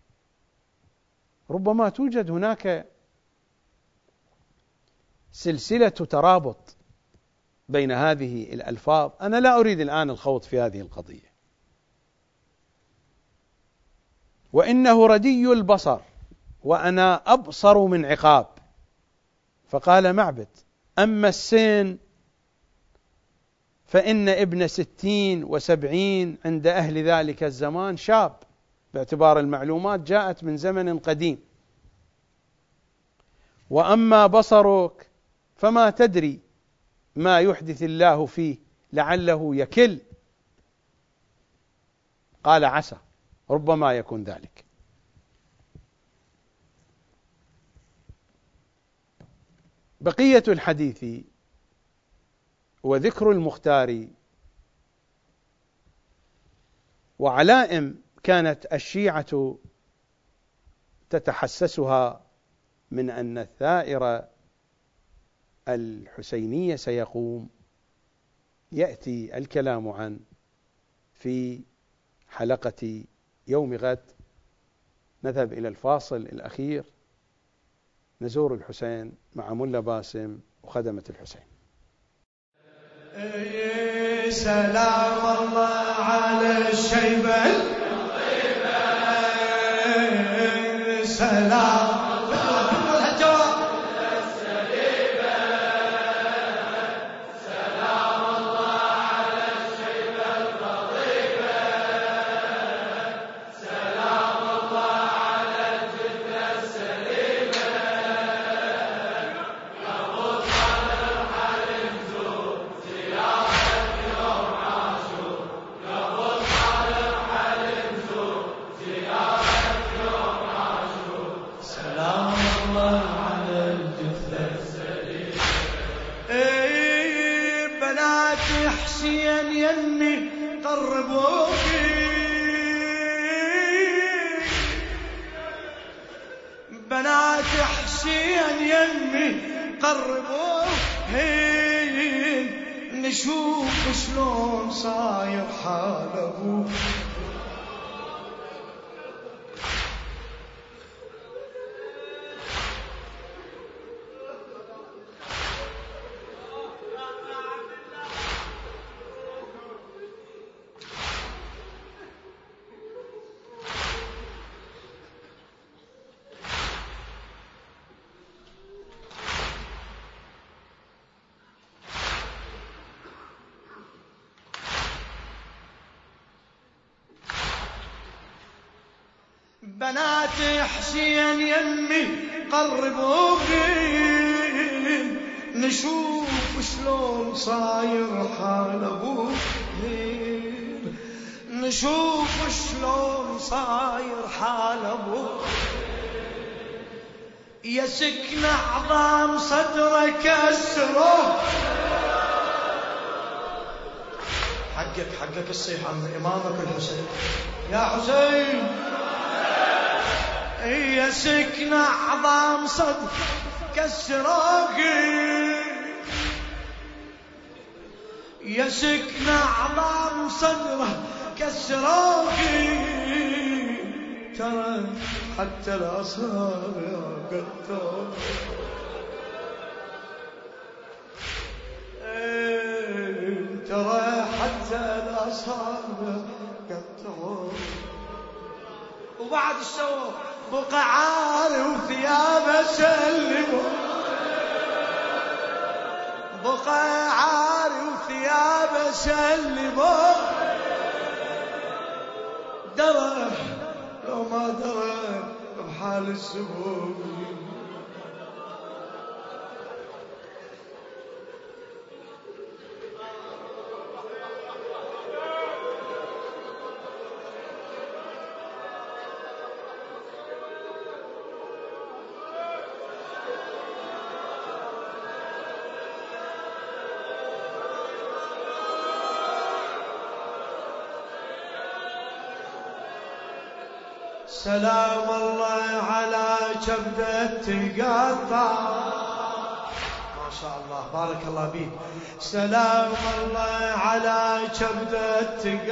ربما توجد هناك سلسلة ترابط بين هذه الألفاظ، أنا لا أريد الآن الخوض في هذه القضية. وإنه ردي البصر وأنا أبصر من عقاب. فقال معبد: أما السن فإن ابن 60 و70 عند أهل ذلك الزمان شاب، باعتبار المعلومات جاءت من زمن قديم. وأما بصرك فما تدري ما يحدث الله فيه، لعله يكل. قال: عسى، ربما يكون ذلك. بقية الحديث وذكر المختار وعلائم كانت الشيعة تتحسسها من أن الثائر الحسيني سيقوم، يأتي الكلام عن في حلقة يوم غد. نذهب إلى الفاصل الأخير، نزور الحسين مع ملا باسم وخدمة الحسين. سلام الله على الشيبة سلام حسين يني قربوكي بنات حسين يني قربوكي نشوف شلون صاير حال ابوك بنات حسين يمي قربوكي نشوف شلون صاير حال ابوك نشوف شلون صاير حال ابوك يا سكن عظام صدرك كسره حقك الصيح عن امامك الحسين يا حسين يا سكن عظام صدر كسروكي يا سكن عظام صدره كسروكي ترى حتى الأصابع قطعوا ترى حتى الأصابع قطعوا وبعد الشوق بقى عاري وثيابه سلموا بقى عاري وثيابه سلموا درى لو ما درى بحال السبوع سلام الله على كبدة تقطع ما شاء الله بارك الله بيك سلام الله على كبدة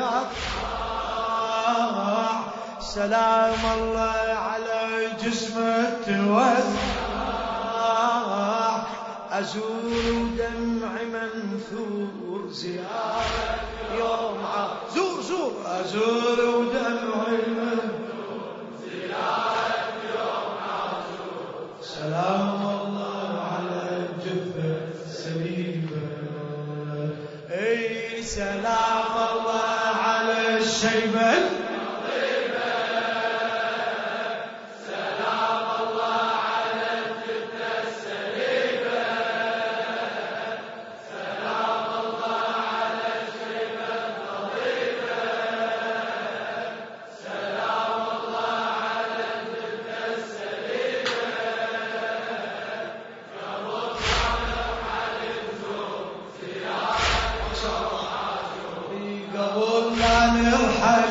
تقطع سلام الله على جسمه توسع أزور ودمع منثور زيارة يوم زور أزور ودمع منثور سلام الله على الجثة السليمة اي سلام الله على الشيبة سلام الله على الجثة السليمة سلام الله على الشيبة النظيفة سلام الله على الجثة السليمة قبلنا نرحل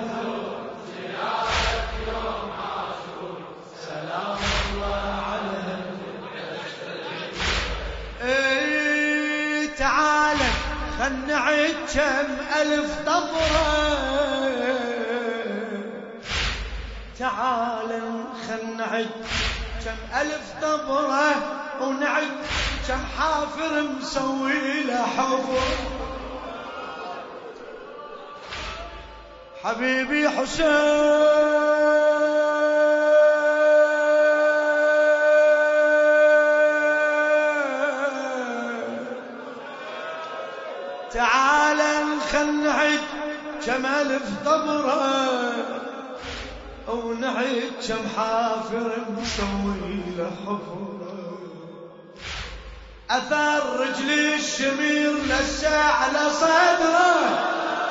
سلام الله على تعال خل نعد كم ألف طبرة تعال خل نعد كم ألف طبرة ونعد كم حافر مسوي له حفر. حبيبي حسين تعال خل نعد كم ألف طبرة ونعد كم حافر مسوي له حفر. أثر رجلي الشمير لسه على صدره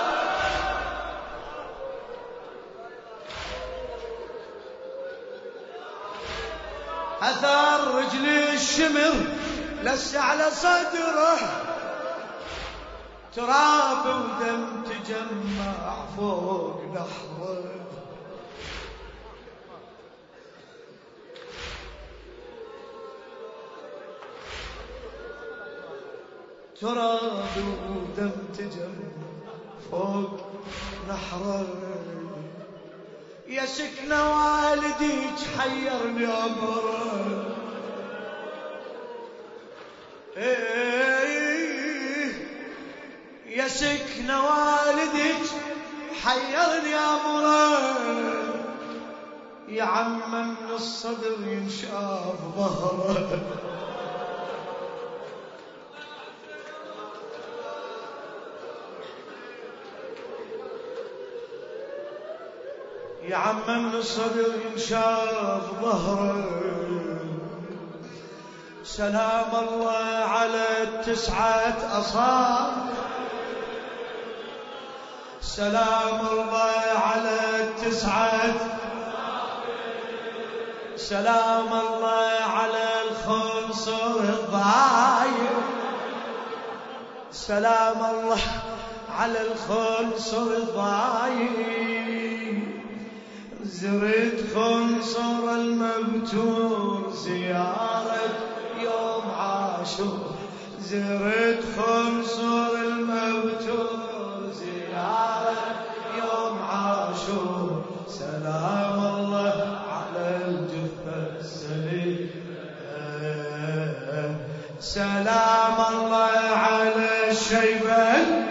أثر رجلي الشمر لسه على صدره تراب ودم تجمع فوق نحره. تراب ودم تجمع فوق نحره. يا سكنة والديك حيرني أمره. يا سكنة والديك حيرني أمره. يا عم من الصدر ينشاف ظهره. يا عم من الصدر ينشاف ظهره. سلام الله على التسعة أصابع. سلام الله على التسعة. سلام الله على الخنصر الضايع. سلام الله على الخنصر الضايع. زرت خنصر المبتور زيارة يوم عاشور. زرت خنصر المبتور زيارة يوم عاشور. سلام الله على الجثة السليمة. سلام الله على الشيبة.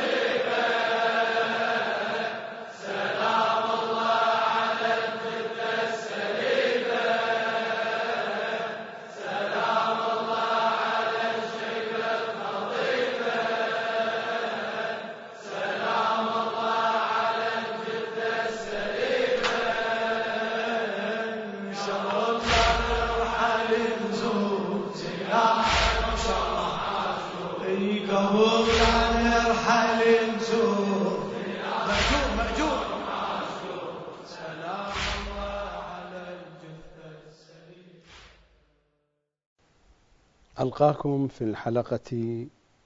ألقاكم في الحلقة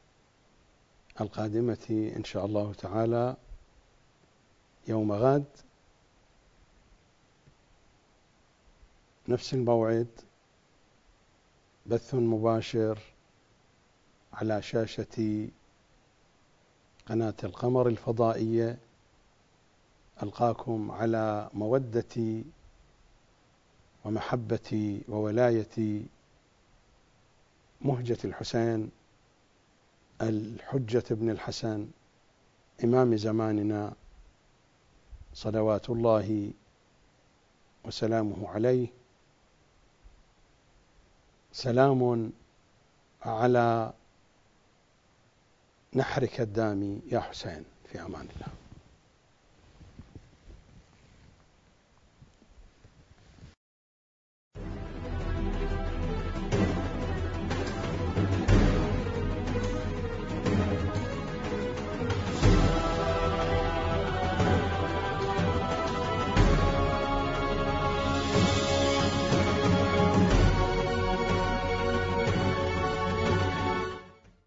القادمة إن شاء الله تعالى يوم غد نفس الموعد، بث مباشر على شاشة قناة القمر الفضائية. ألقاكم على مودة ومحبة وولاية مهجة الحسين الحجة بن الحسن إمام زماننا صلوات الله وسلامه عليه. سلام على نحرك الدامي يا حسين، في أمان الله.